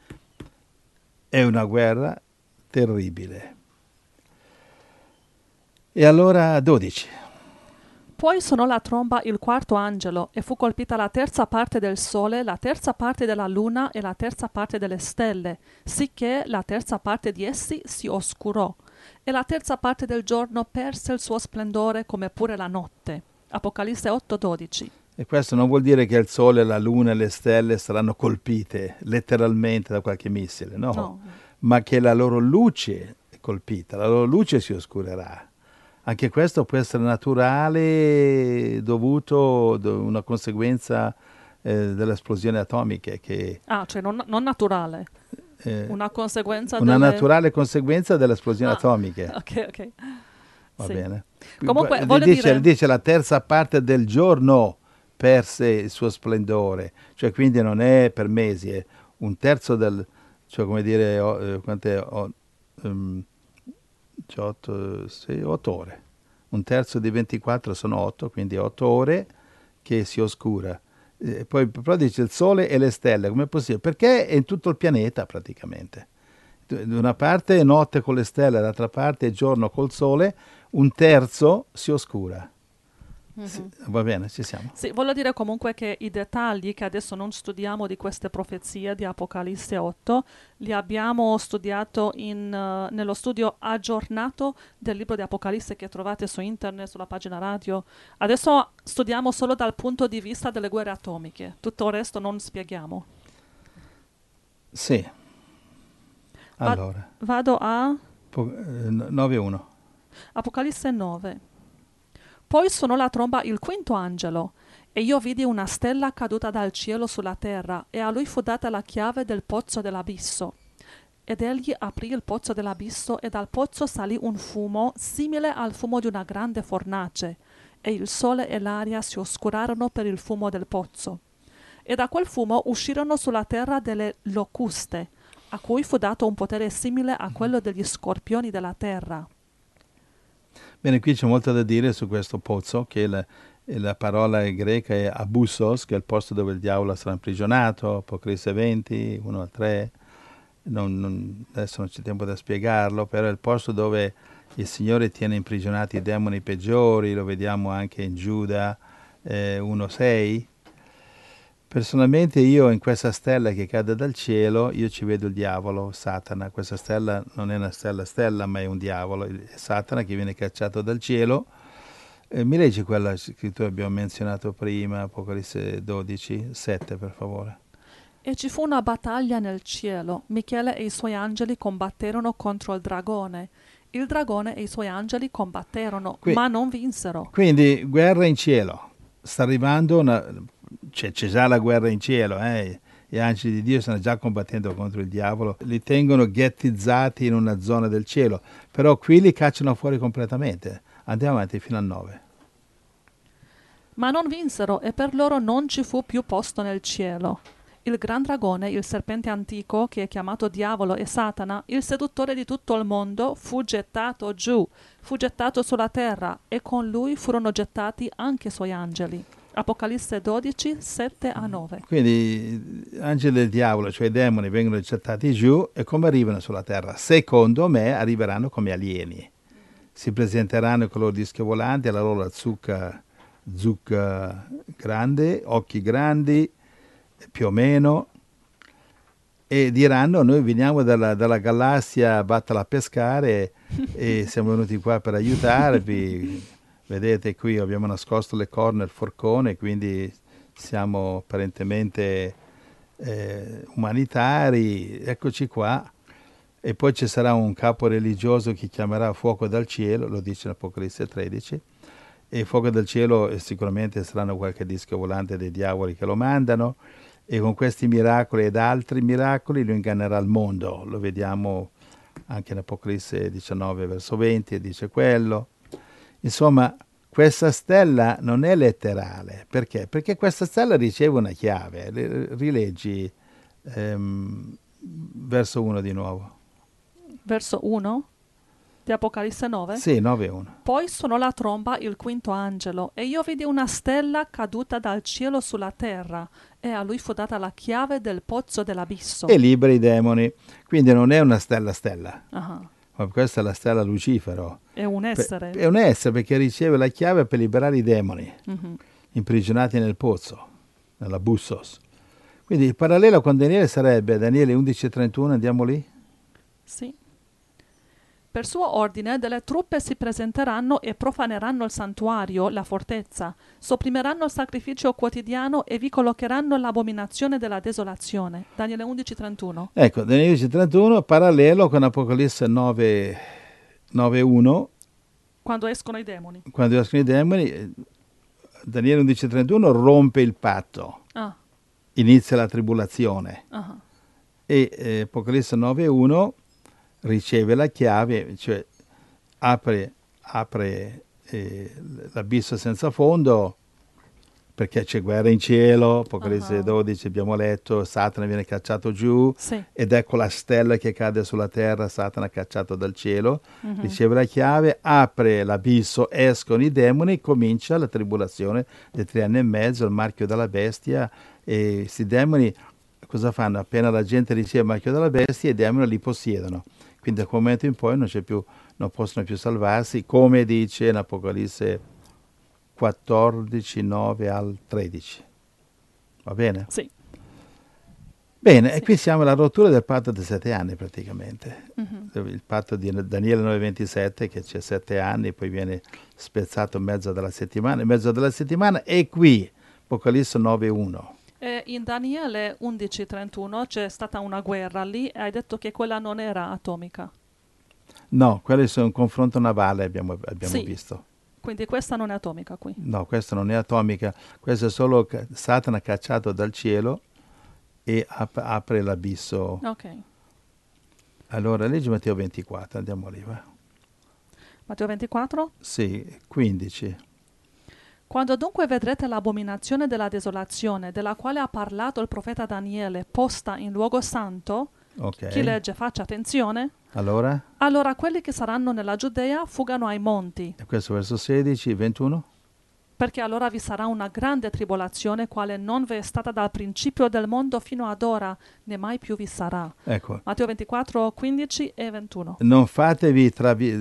È una guerra terribile. E allora 12. Poi suonò la tromba il quarto angelo, e fu colpita la terza parte del sole, la terza parte della luna e la terza parte delle stelle, sicché la terza parte di essi si oscurò, e la terza parte del giorno perse il suo splendore come pure la notte. Apocalisse 8:12. E questo non vuol dire che il sole, la luna e le stelle saranno colpite letteralmente da qualche missile, no. Ma che la loro luce è colpita, la loro luce si oscurerà. Anche questo può essere naturale, dovuto a una conseguenza delle esplosioni atomiche. Cioè non naturale, una conseguenza una naturale conseguenza delle esplosioni atomiche. Ok. Va sì. bene. Comunque, dice la terza parte del giorno perse il suo splendore, cioè quindi non è per mesi, è un terzo del, cioè come dire, quant'è? 8 ore. Un terzo di 24 sono 8, quindi 8 ore che si oscura. Poi però dice il Sole e le stelle, com'è possibile? Perché è in tutto il pianeta praticamente. Da una parte è notte con le stelle, dall'altra parte è giorno col Sole, un terzo si oscura. Mhm. Va bene, ci siamo. Sì, voglio dire comunque che i dettagli che adesso non studiamo di queste profezie di Apocalisse 8 li abbiamo studiato nello studio aggiornato del libro di Apocalisse che trovate su internet, sulla pagina radio. Adesso studiamo solo dal punto di vista delle guerre atomiche, tutto il resto non spieghiamo. Sì, Va- allora, Vado a 9-1. Apocalisse 9. Poi suonò la tromba il quinto angelo, e io vidi una stella caduta dal cielo sulla terra, e a lui fu data la chiave del pozzo dell'abisso. Ed egli aprì il pozzo dell'abisso, e dal pozzo salì un fumo simile al fumo di una grande fornace, e il sole e l'aria si oscurarono per il fumo del pozzo. E da quel fumo uscirono sulla terra delle locuste, a cui fu dato un potere simile a quello degli scorpioni della terra. Bene, qui c'è molto da dire su questo pozzo, che la parola greca è abussos, che è il posto dove il diavolo sarà imprigionato, Apocalisse 20, 1-3. Adesso non c'è tempo da spiegarlo, però è il posto dove il Signore tiene imprigionati i demoni peggiori, lo vediamo anche in Giuda 1-6. Personalmente io in questa stella che cade dal cielo, io ci vedo il diavolo, Satana. Questa stella non è una stella, ma è un diavolo, è Satana che viene cacciato dal cielo. Mi leggi quella scrittura che abbiamo menzionato prima, Apocalisse 12, 7 per favore. E ci fu una battaglia nel cielo. Michele e i suoi angeli combatterono contro il dragone. Il dragone e i suoi angeli combatterono, Qui- ma non vinsero. Quindi guerra in cielo, sta arrivando c'è già la guerra in cielo, Gli angeli di Dio stanno già combattendo contro il diavolo, li tengono ghettizzati in una zona del cielo, però qui li cacciano fuori completamente. Andiamo avanti fino al 9. Ma non vinsero, e per loro non ci fu più posto nel cielo. Il gran dragone, il serpente antico, che è chiamato Diavolo e Satana, il seduttore di tutto il mondo, fu gettato giù, fu gettato sulla terra, e con lui furono gettati anche i suoi angeli. Apocalisse 12, 7-9. Quindi angeli del diavolo, cioè i demoni, vengono gettati giù e come arrivano sulla terra? Secondo me arriveranno come alieni. Si presenteranno con i loro dischi volanti, la loro zucca grande, occhi grandi, più o meno, e diranno noi veniamo dalla galassia vattela a pescare e siamo venuti qua per aiutarvi. Vedete qui abbiamo nascosto le corna e il forcone, quindi siamo apparentemente umanitari, eccoci qua. E poi ci sarà un capo religioso che chiamerà fuoco dal cielo, lo dice in Apocalisse 13, e fuoco dal cielo sicuramente saranno qualche disco volante dei diavoli che lo mandano, e con questi miracoli ed altri miracoli lo ingannerà il mondo. Lo vediamo anche in Apocalisse 19 verso 20, e dice quello. Insomma, questa stella non è letterale. Perché? Perché questa stella riceve una chiave. Rileggi verso 1 di nuovo. Verso 1 di Apocalisse 9. Sì, 9-1. Poi suonò la tromba il quinto angelo, e io vidi una stella caduta dal cielo sulla terra, e a lui fu data la chiave del pozzo dell'abisso. E libera i demoni. Quindi non è una stella, Ah, ma questa è la stella Lucifero. è un essere. È un essere perché riceve la chiave per liberare i demoni Mhm. imprigionati nel pozzo, nella Bussos. Quindi il parallelo con Daniele sarebbe Daniele 11:31, andiamo lì? Sì. Per suo ordine delle truppe si presenteranno e profaneranno il santuario, la fortezza, sopprimeranno il sacrificio quotidiano e vi collocheranno l'abominazione della desolazione. Daniele 11:31. Ecco, Daniele 11:31, parallelo con Apocalisse 9:1, Quando escono i demoni. quando escono i demoni, Daniele 11:31 rompe il patto, Ah, inizia la tribolazione, ah. e Apocalisse 9:1 riceve la chiave, cioè apre l'abisso senza fondo perché c'è guerra in cielo, Apocalisse Ah. 12 abbiamo letto, Satana viene cacciato giù, Sì. ed ecco la stella che cade sulla terra, Satana cacciato dal cielo, Mhm. riceve la chiave, apre l'abisso, escono i demoni, comincia la tribolazione dei 3 anni e mezzo, il marchio della bestia, e questi demoni cosa fanno? Appena la gente riceve il marchio della bestia, i demoni li possiedono, quindi da quel momento in poi non possono più salvarsi, come dice in Apocalisse 14, 9 al 13. Va bene? Sì. Bene, e Sì. qui siamo alla rottura del patto dei 7 anni praticamente. Mhm. Il patto di Daniele 9:27 che c'è 7 anni, poi viene spezzato in mezzo della settimana. In mezzo della settimana è qui, Apocalisse 9:1. E in Daniele 11:31 c'è stata una guerra lì e hai detto che quella non era atomica. No, quello è un confronto navale, abbiamo Sì. visto. Quindi questa non è atomica qui. No, questa non è atomica, questo è solo Satana cacciato dal cielo e apre l'abisso. Ok. Allora, leggi Matteo 24, andiamo lì, va. Matteo 24. Sì, 15. Quando dunque vedrete l'abominazione della desolazione, della quale ha parlato il profeta Daniele, posta in luogo santo, Ok. chi legge faccia attenzione, Allora, allora quelli che saranno nella Giudea fugano ai monti, e questo verso 16, 21. perché allora vi sarà una grande tribolazione, quale non vi è stata dal principio del mondo fino ad ora, né mai più vi sarà. Ecco, Matteo 24, 15 e 21. non fatevi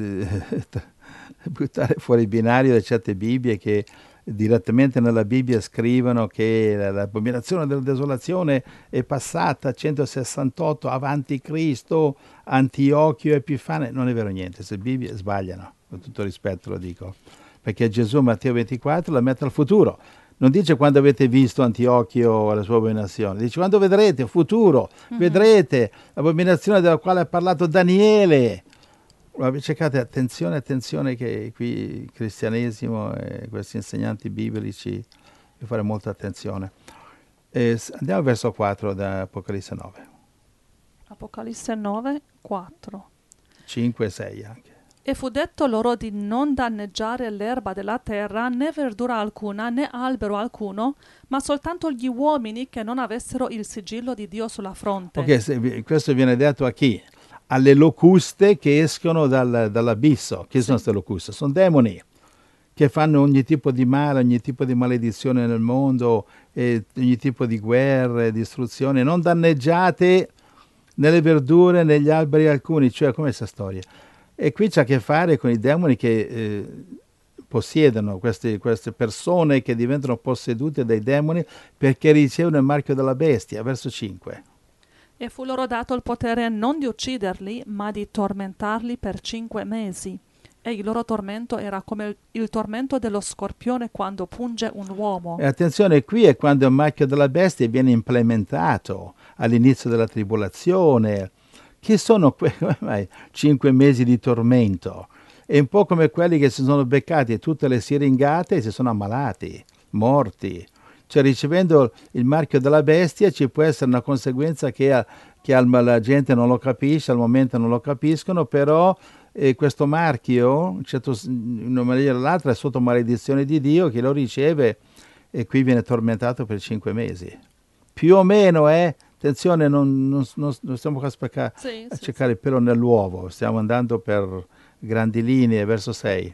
buttare fuori il binario da certe Bibbie che direttamente nella Bibbia scrivono che l'abominazione della desolazione è passata 168 avanti Cristo, Antiochio, Epifane. Non è vero niente, se Bibbie sbagliano, con tutto rispetto lo dico, perché Gesù Matteo 24 la mette al futuro. Non dice quando avete visto Antiochio la sua abominazione, dice quando vedrete, futuro, vedrete l'abominazione della quale ha parlato Daniele. Cercate, attenzione che qui il cristianesimo e questi insegnanti biblici devono fare molta attenzione. Andiamo al verso 4 da Apocalisse 9, Apocalisse 9, 4. 5 e 6 anche. E fu detto loro di non danneggiare l'erba della terra, né verdura alcuna, né albero alcuno, ma soltanto gli uomini che non avessero il sigillo di Dio sulla fronte. Ok, questo viene detto a chi? Alle locuste che escono dall'abisso. Chi sono queste locuste? Sono demoni che fanno ogni tipo di male, ogni tipo di maledizione nel mondo, ogni tipo di guerre, distruzione. Non danneggiate nelle verdure, negli alberi alcuni. Cioè, com'è questa storia? E qui c'ha a che fare con i demoni che possiedono queste persone che diventano possedute dai demoni perché ricevono il marchio della bestia. Verso 5. E fu loro dato il potere non di ucciderli, ma di tormentarli per 5 mesi. E il loro tormento era come il tormento dello scorpione quando punge un uomo. E attenzione, qui è quando il marchio della bestia viene implementato all'inizio della tribolazione. Che sono 5 mesi di tormento? È un po' come quelli che si sono beccati tutte le siringate e si sono ammalati, morti. Cioè, ricevendo il marchio della bestia ci può essere una conseguenza che la gente non lo capisce, al momento non lo capiscono, però questo marchio, in una maniera o l'altra, è sotto maledizione di Dio, chi lo riceve e qui viene tormentato per 5 mesi. Più o meno, attenzione, non stiamo qua a cercare il pelo nell'uovo, stiamo andando per grandi linee, verso 6.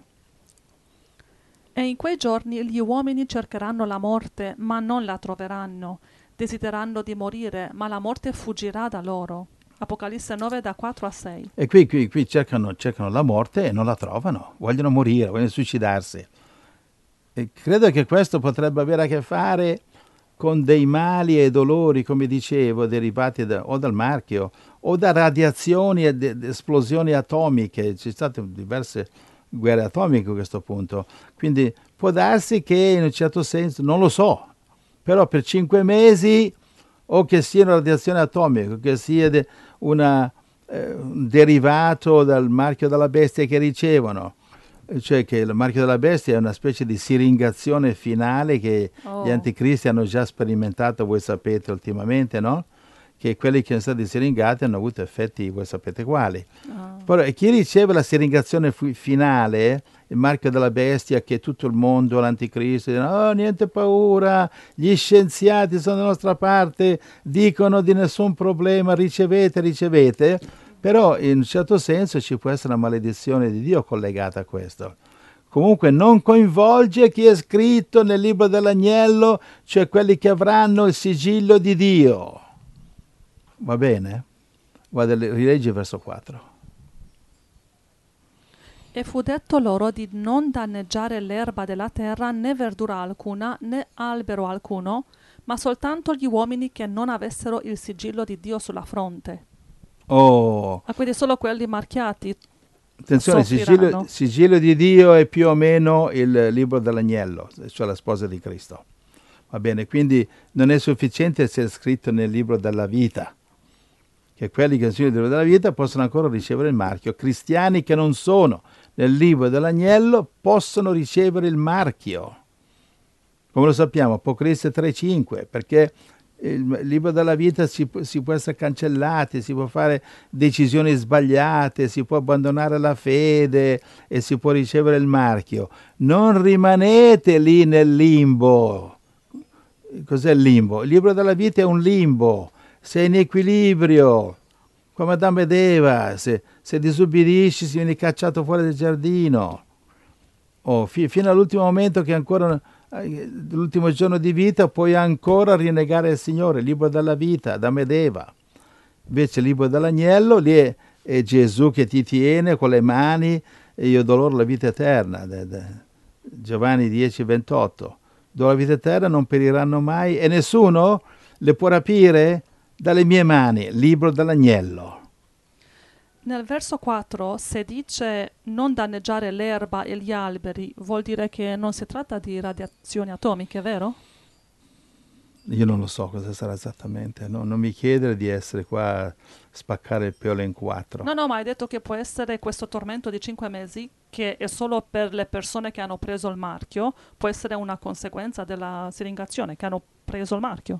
E in quei giorni gli uomini cercheranno la morte, ma non la troveranno. Desideranno di morire, ma la morte fuggirà da loro. Apocalisse 9, da 4 a 6. E qui cercano la morte e non la trovano, vogliono morire, vogliono suicidarsi. E credo che questo potrebbe avere a che fare con dei mali e dolori, come dicevo, derivati o dal marchio o da radiazioni ed esplosioni atomiche. Ci sono state diverse guerre atomiche a questo punto, quindi può darsi che in un certo senso, non lo so, però per 5 mesi o che sia una radiazione atomica, che sia un derivato dal marchio della bestia che ricevono, cioè che il marchio della bestia è una specie di siringazione finale che gli anticristi hanno già sperimentato, voi sapete ultimamente, no? che quelli che sono stati siringati hanno avuto effetti, voi sapete quali. Ah. Però chi riceve la siringazione finale, il marchio della bestia, che tutto il mondo, l'anticristo, dicono, oh niente paura, gli scienziati sono dalla nostra parte, dicono di nessun problema, ricevete, ricevete, però in un certo senso ci può essere una maledizione di Dio collegata a questo. Comunque non coinvolge chi è scritto nel libro dell'agnello, cioè quelli che avranno il sigillo di Dio. Va bene? Guarda, rileggi il verso 4. E fu detto loro di non danneggiare l'erba della terra, né verdura alcuna, né albero alcuno, ma soltanto gli uomini che non avessero il sigillo di Dio sulla fronte. Oh, Quindi solo quelli marchiati attenzione, il soffriranno. sigillo di Dio è più o meno il libro dell'agnello, cioè la sposa di Cristo. Va bene, quindi non è sufficiente essere scritto nel libro della vita, che quelli che sono nel libro della vita possono ancora ricevere il marchio. Cristiani che non sono nel libro dell'agnello possono ricevere il marchio. Come lo sappiamo, Apocalisse 3,5, perché il libro della vita si può essere cancellati, si può fare decisioni sbagliate, si può abbandonare la fede e si può ricevere il marchio. Non rimanete lì nel limbo. Cos'è il limbo? Il libro della vita è un limbo, sei in equilibrio, come Adamo ed Eva, se disubbidisci si vieni cacciato fuori del giardino. Fino all'ultimo momento che ancora, l'ultimo giorno di vita, puoi ancora rinnegare il Signore, il libro della vita, Adamo ed Eva. Invece il libro dell'agnello, lì è Gesù che ti tiene con le mani e io do loro la vita eterna. Giovanni 10,28. Do la vita eterna, non periranno mai e nessuno le può rapire dalle mie mani, libro dell'agnello. Nel verso 4, se dice non danneggiare l'erba e gli alberi, vuol dire che non si tratta di radiazioni atomiche, vero? Io non lo so cosa sarà esattamente, no? Non mi chiedere di essere qua a spaccare il peolo in quattro. No, ma hai detto che può essere questo tormento di 5 mesi, che è solo per le persone che hanno preso il marchio, può essere una conseguenza della siringazione, che hanno preso il marchio.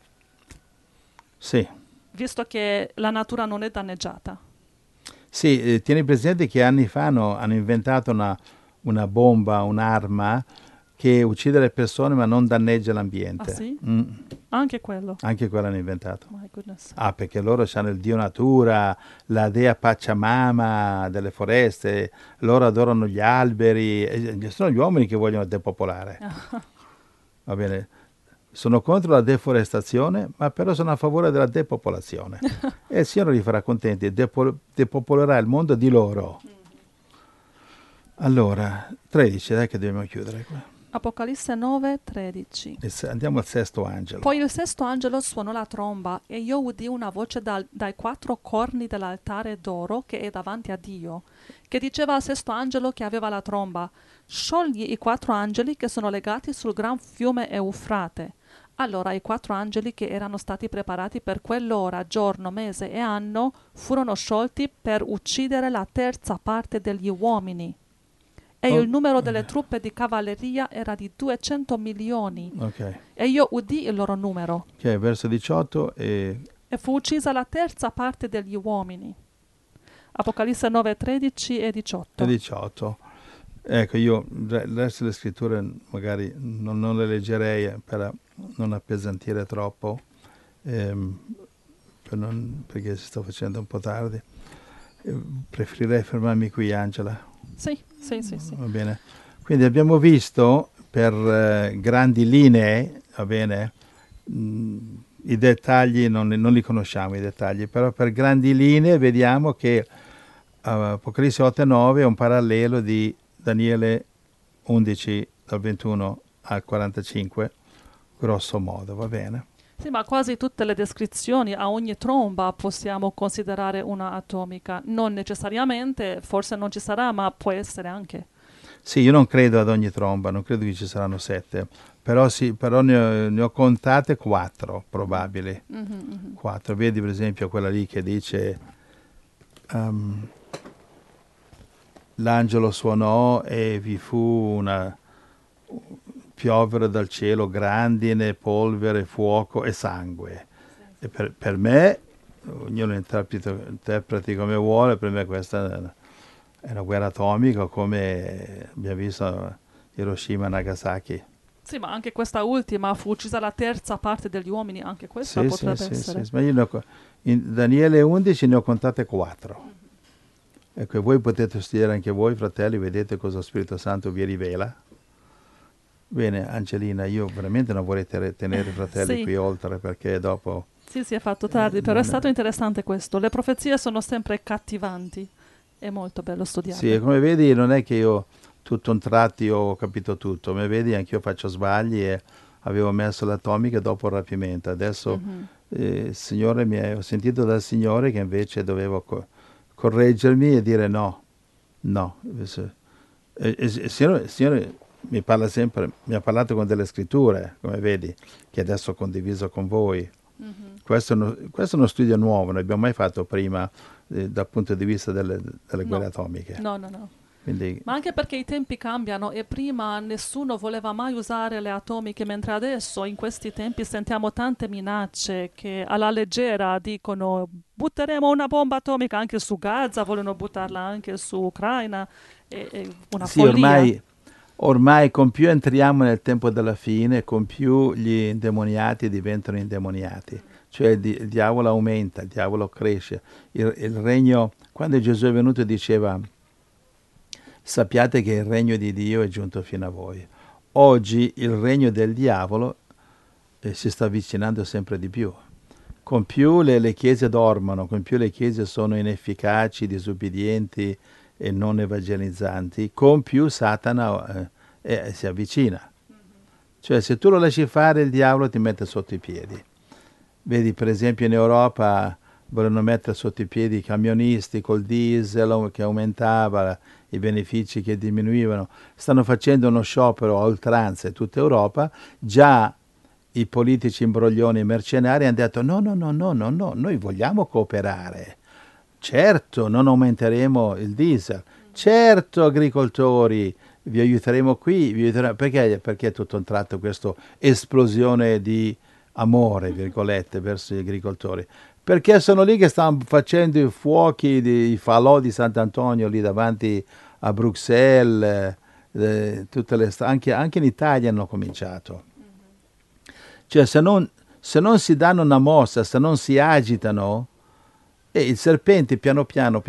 Sì. Visto che la natura non è danneggiata. Sì, tieni presente che anni fa hanno inventato una bomba, un'arma che uccide le persone ma non danneggia l'ambiente. Ah sì? Anche quello? Anche quello hanno inventato. My goodness. Perché loro hanno il dio natura, la dea Pachamama delle foreste, loro adorano gli alberi, sono gli uomini che vogliono depopolare. Va bene? Sono contro la deforestazione, ma però sono a favore della depopolazione. E il Signore li farà contenti, depopolerà il mondo di loro. Allora, 13, dai che dobbiamo chiudere qua. Apocalisse 9, 13. Andiamo al sesto angelo. Poi il sesto angelo suonò la tromba e io udì una voce dai 4 corni dell'altare d'oro che è davanti a Dio, che diceva al sesto angelo che aveva la tromba: sciogli i 4 angeli che sono legati sul gran fiume Eufrate. Allora i 4 angeli che erano stati preparati per quell'ora, giorno, mese e anno furono sciolti per uccidere la terza parte degli uomini. E il numero delle truppe di cavalleria era di 200 milioni. Okay. E io udì il loro numero. Ok, verso 18 E fu uccisa la terza parte degli uomini. Apocalisse 9, 13 e 18. E 18. Ecco, io il resto delle scritture magari non le leggerei per non appesantire troppo, perché si sta facendo un po' tardi. Preferirei fermarmi qui, Angela. Sì. Va bene. Quindi abbiamo visto per grandi linee, va bene, i dettagli non li conosciamo, i dettagli, però per grandi linee vediamo che Apocalisse 8 e 9 è un parallelo di Daniele 11 dal 21 al 45, grosso modo, va bene? Sì, ma quasi tutte le descrizioni a ogni tromba possiamo considerare una atomica. Non necessariamente, forse non ci sarà, ma può essere anche. Sì, io non credo ad ogni tromba, non credo che ci saranno 7, però ne ho contate 4 probabili. 4, vedi per esempio quella lì che dice l'angelo suonò e vi fu una piovere dal cielo grandine, polvere, fuoco e sangue. E per me, ognuno interpreti come vuole, per me questa è una guerra atomica come abbiamo visto Hiroshima e Nagasaki. Sì, ma anche questa ultima fu uccisa la terza parte degli uomini, anche questa Sì, potrebbe sì, essere. sì, ma io in Daniele 11 ne ho contate 4. Ecco, voi potete studiare anche voi, fratelli, vedete cosa lo Spirito Santo vi rivela. Bene, Angelina, io veramente non vorrei tenere i fratelli Sì. qui oltre, perché dopo... Sì, si è fatto tardi, però è non stato interessante questo. Le profezie sono sempre accattivanti. È molto bello studiarle. Sì, come vedi non è che io tutto un tratto ho capito tutto, come vedi anch'io faccio sbagli e avevo messo l'atomica dopo il rapimento. Adesso Mhm. il Signore ho sentito dal Signore che invece dovevo correggermi e dire no, no. Il Signore mi parla sempre, mi ha parlato con delle scritture, come vedi, che adesso ho condiviso con voi. Mhm. Questo è uno studio nuovo, non abbiamo mai fatto prima dal punto di vista delle guerre atomiche. No, no, no. Quindi, Ma anche perché i tempi cambiano e prima nessuno voleva mai usare le atomiche, mentre adesso in questi tempi sentiamo tante minacce che alla leggera dicono butteremo una bomba atomica anche su Gaza, vogliono buttarla anche su Ucraina, è una sì, follia. ormai con più entriamo nel tempo della fine, con più gli indemoniati diventano indemoniati. Cioè il diavolo aumenta, il diavolo cresce. Il regno, quando Gesù è venuto diceva sappiate che il regno di Dio è giunto fino a voi. Oggi il regno del diavolo si sta avvicinando sempre di più. Con più le chiese dormono, con più le chiese sono inefficaci, disubbidienti e non evangelizzanti, con più Satana si avvicina. Cioè se tu lo lasci fare il diavolo ti mette sotto i piedi. Vedi per esempio in Europa volevano mettere sotto i piedi i camionisti col diesel che aumentava, i benefici che diminuivano. Stanno facendo uno sciopero a oltranza in tutta Europa. Già i politici imbroglioni e mercenari hanno detto no, noi vogliamo cooperare. Certo, non aumenteremo il diesel. Certo, agricoltori, vi aiuteremo qui. Perché tutto un tratto questa esplosione di amore, virgolette, verso gli agricoltori? Perché sono lì che stanno facendo i fuochi, i falò di Sant'Antonio lì davanti a Bruxelles, anche in Italia hanno cominciato. Cioè se non si danno una mossa, se non si agitano, e il serpente piano piano,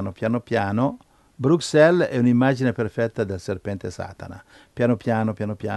Bruxelles è un'immagine perfetta del serpente Satana. Piano piano,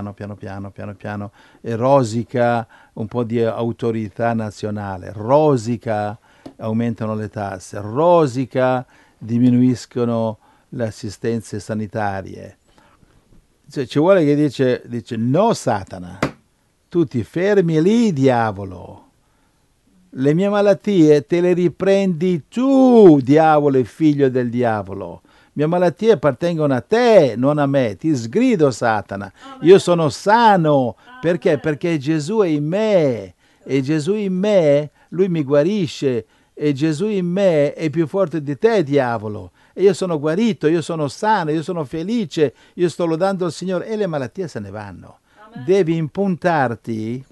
e rosica un po' di autorità nazionale, rosica, aumentano le tasse, rosica, diminuiscono le assistenze sanitarie. Cioè, ci vuole che dice no Satana, tu ti fermi lì diavolo. Le mie malattie te le riprendi tu, diavolo e figlio del diavolo. Le mie malattie appartengono a te, non a me. Ti sgrido, Satana. Amen. Io sono sano. Amen. Perché? Perché Gesù è in me. E Gesù in me, lui mi guarisce. E Gesù in me è più forte di te, diavolo. E io sono guarito, io sono sano, io sono felice. Io sto lodando il Signore. E le malattie se ne vanno. Amen. Devi impuntarti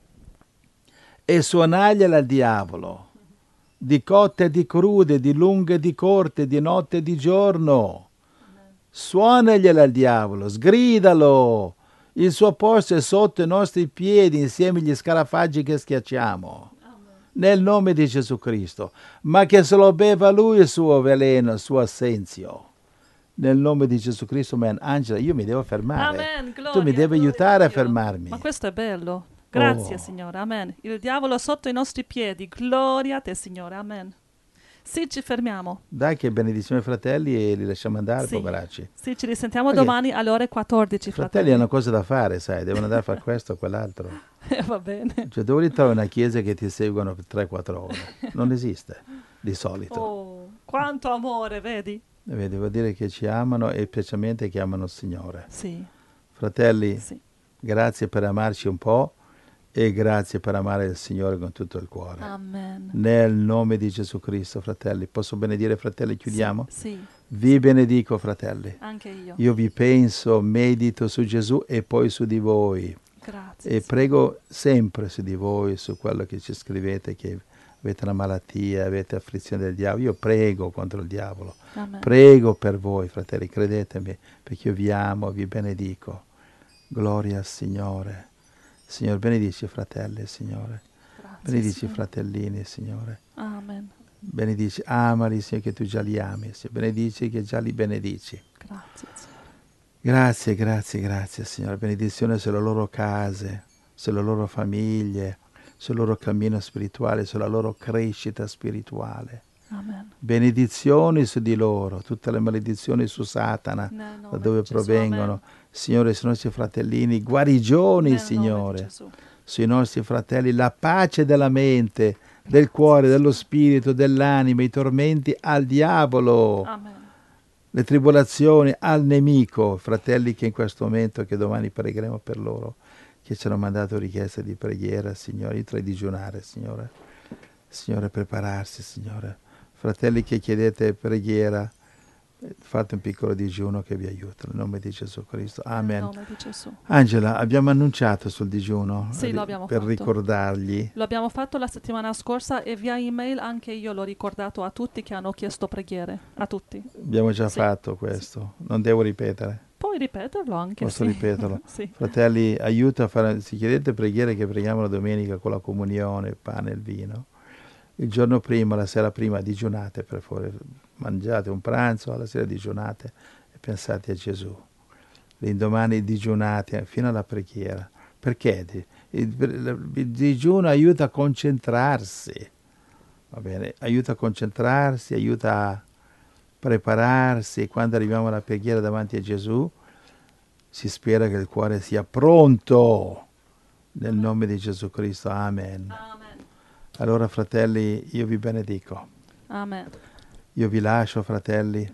e suonargliela al diavolo, di cotte e di crude, di lunghe e di corte, di notte e di giorno. Suonagliela al diavolo, sgridalo. Il suo posto è sotto i nostri piedi insieme agli scarafaggi che schiacciamo. Nel nome di Gesù Cristo. Ma che se lo beva lui il suo veleno, il suo assenzio. Nel nome di Gesù Cristo, man. Angela, io mi devo fermare. Amen, gloria, tu mi devi aiutare a fermarmi. Ma questo è bello. Grazie, Signore, amen. Il diavolo è sotto i nostri piedi, gloria a te, Signore, amen. Sì, ci fermiamo. Dai che benedizione fratelli e li lasciamo andare, sì. Poveracci. Sì, ci risentiamo domani alle ore 14, fratelli hanno cose da fare, sai, devono andare a fare questo o quell'altro. Va bene. Cioè, dove trovare una chiesa che ti seguono per 3-4 ore? Non esiste, di solito. Oh, quanto amore, vedi? Vedi, vuol dire che ci amano e specialmente che amano il Signore. Sì. Fratelli, sì. Grazie per amarci un po'. E grazie per amare il Signore con tutto il cuore. Amen. Nel nome di Gesù Cristo, fratelli. Posso benedire, fratelli? Chiudiamo? Sì. Vi benedico, fratelli. Anche io. Io vi penso, medito su Gesù e poi su di voi. Grazie. E prego sempre su di voi, su quello che ci scrivete, che avete una malattia, avete afflizione del diavolo. Io prego contro il diavolo. Amen. Prego per voi, fratelli, credetemi, perché io vi amo, vi benedico. Gloria al Signore. Signore, benedici fratelli, Signore. Grazie, Benedici Signore. fratellini, Signore. Amen. Benedici, amali, Signore, che tu già li ami. Signore. Benedici che già li benedici. Grazie, Signore. Grazie, grazie, grazie, Signore. Benedizione sulle loro case, sulle loro famiglie, sul loro cammino spirituale, sulla loro crescita spirituale. Amen. Benedizioni su di loro, tutte le maledizioni su Satana, Nel nome da dove di Gesù, provengono. amen. Signore, sui nostri fratellini, guarigioni, Nel nome di Signore. Gesù. Sui nostri fratelli, la pace della mente, del cuore, dello spirito, dell'anima, i tormenti al diavolo. Amen. Le tribolazioni al nemico, fratelli che in questo momento, che domani pregheremo per loro, che ci hanno mandato richieste di preghiera, Signore, io tra digiunare, Signore. Signore, prepararsi, Signore. Fratelli che chiedete preghiera, fate un piccolo digiuno che vi aiuta, nel nome di Gesù Cristo. Amen. Nel nome di Gesù. Angela, abbiamo annunciato sul digiuno Sì, lo abbiamo per fatto. ricordargli. Lo abbiamo fatto la settimana scorsa e via email anche io l'ho ricordato a tutti che hanno chiesto preghiere. A tutti. Abbiamo già Sì. fatto questo, non devo ripetere. Puoi ripeterlo anche. Posso sì. ripeterlo? Sì. Fratelli, aiuta a fare, se chiedete preghiere che preghiamo la domenica con la comunione, il pane e il vino, il giorno prima, la sera prima digiunate, per favore, mangiate un pranzo, alla sera digiunate e pensate a Gesù. L'indomani digiunate fino alla preghiera. Perché? Il digiuno aiuta a concentrarsi, va bene? Aiuta a concentrarsi, aiuta a prepararsi, e quando arriviamo alla preghiera davanti a Gesù si spera che il cuore sia pronto nel nome di Gesù Cristo. Amen. Amen. Allora, fratelli, io vi benedico. Amen. Io vi lascio, fratelli,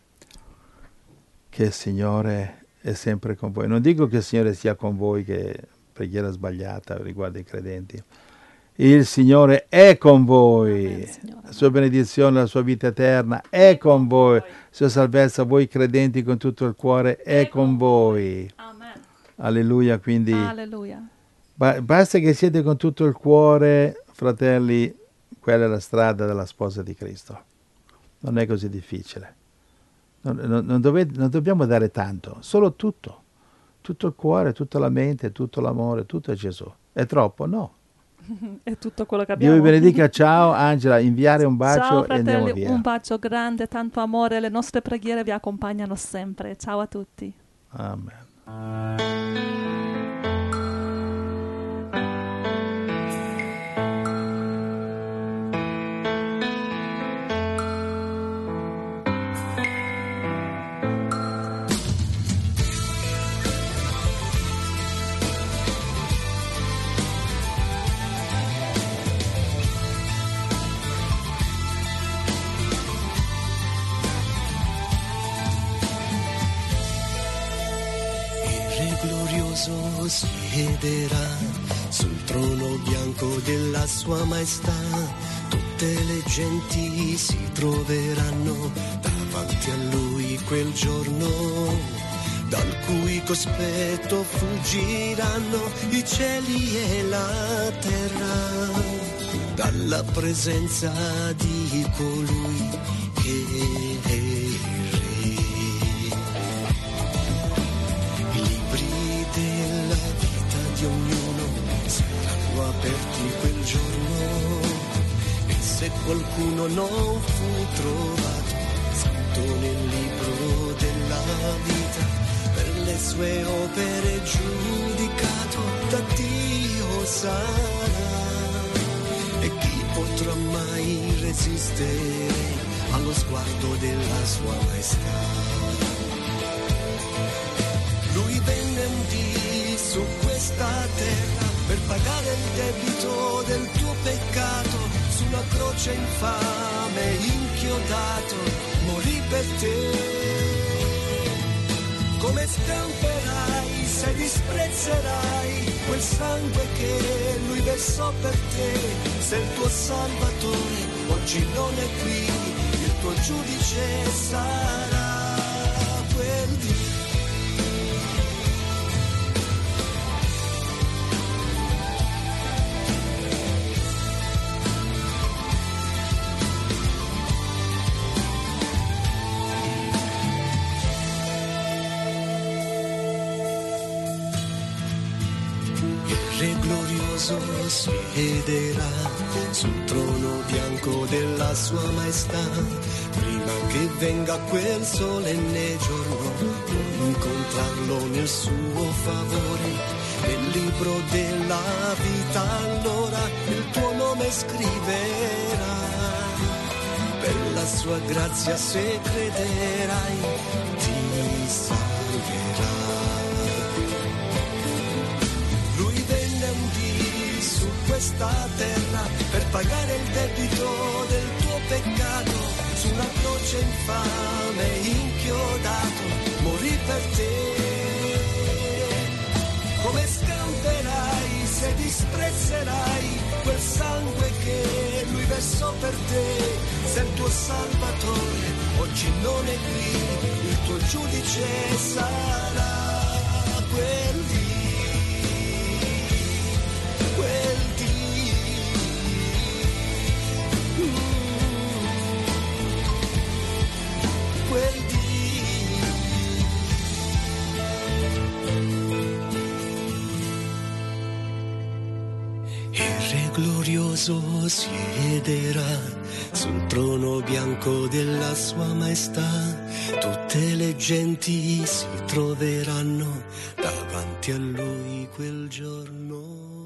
che il Signore è sempre con voi. Non dico che il Signore sia con voi, che è preghiera sbagliata riguardo i credenti. Il Signore è con voi. Amen, Signore. La sua benedizione, la sua vita eterna è con voi. La sua salvezza, voi credenti con tutto il cuore, è con voi. Amen. Alleluia, quindi Alleluia. basta che siete con tutto il cuore, fratelli, quella è la strada della sposa di Cristo. Non è così difficile. Non dobbiamo dare tanto, solo tutto. Tutto il cuore, tutta la mente, tutto l'amore, tutto è Gesù. È troppo? No. È tutto quello che Dio abbiamo. vi benedica, ciao Angela, inviare un bacio Ciao e andiamo fratelli, via. un bacio grande, tanto amore, le nostre preghiere vi accompagnano sempre. Ciao a tutti. Amen. Siederà sul trono bianco della sua maestà, tutte le genti si troveranno davanti a lui quel giorno, dal cui cospetto fuggiranno i cieli e la terra, dalla presenza di colui che è il Re. I libri della di ognuno saranno aperti quel giorno, e se qualcuno non fu trovato scritto nel libro della vita, per le sue opere giudicato da Dio sarà, e chi potrà mai resistere allo sguardo della sua maestà? Lui venne un dì su questa terra per pagare il debito del tuo peccato, su una croce infame inchiodato, morì per te. Come scamperai se disprezzerai quel sangue che lui versò per te? Se il tuo Salvatore oggi non è qui, il tuo giudice sarà quel dì. Re glorioso siederà sul trono bianco della sua maestà. Prima che venga quel solenne giorno, puoi incontrarlo nel suo favore. Nel libro della vita allora il tuo nome scriverà. Per la sua grazia se crederai ti salverà. Lui venne un dì su questa terra per pagare il debito del tuo peccato. Su una croce infame inchiodato morì per te. Come scamperai se disprezzerai quel sangue che lui versò per te? Se il tuo Salvatore oggi non è qui, il tuo giudice sarà quel dì, quel dì. Quel dì. Glorioso siederà sul trono bianco della sua maestà. Tutte le genti si troveranno davanti a lui quel giorno.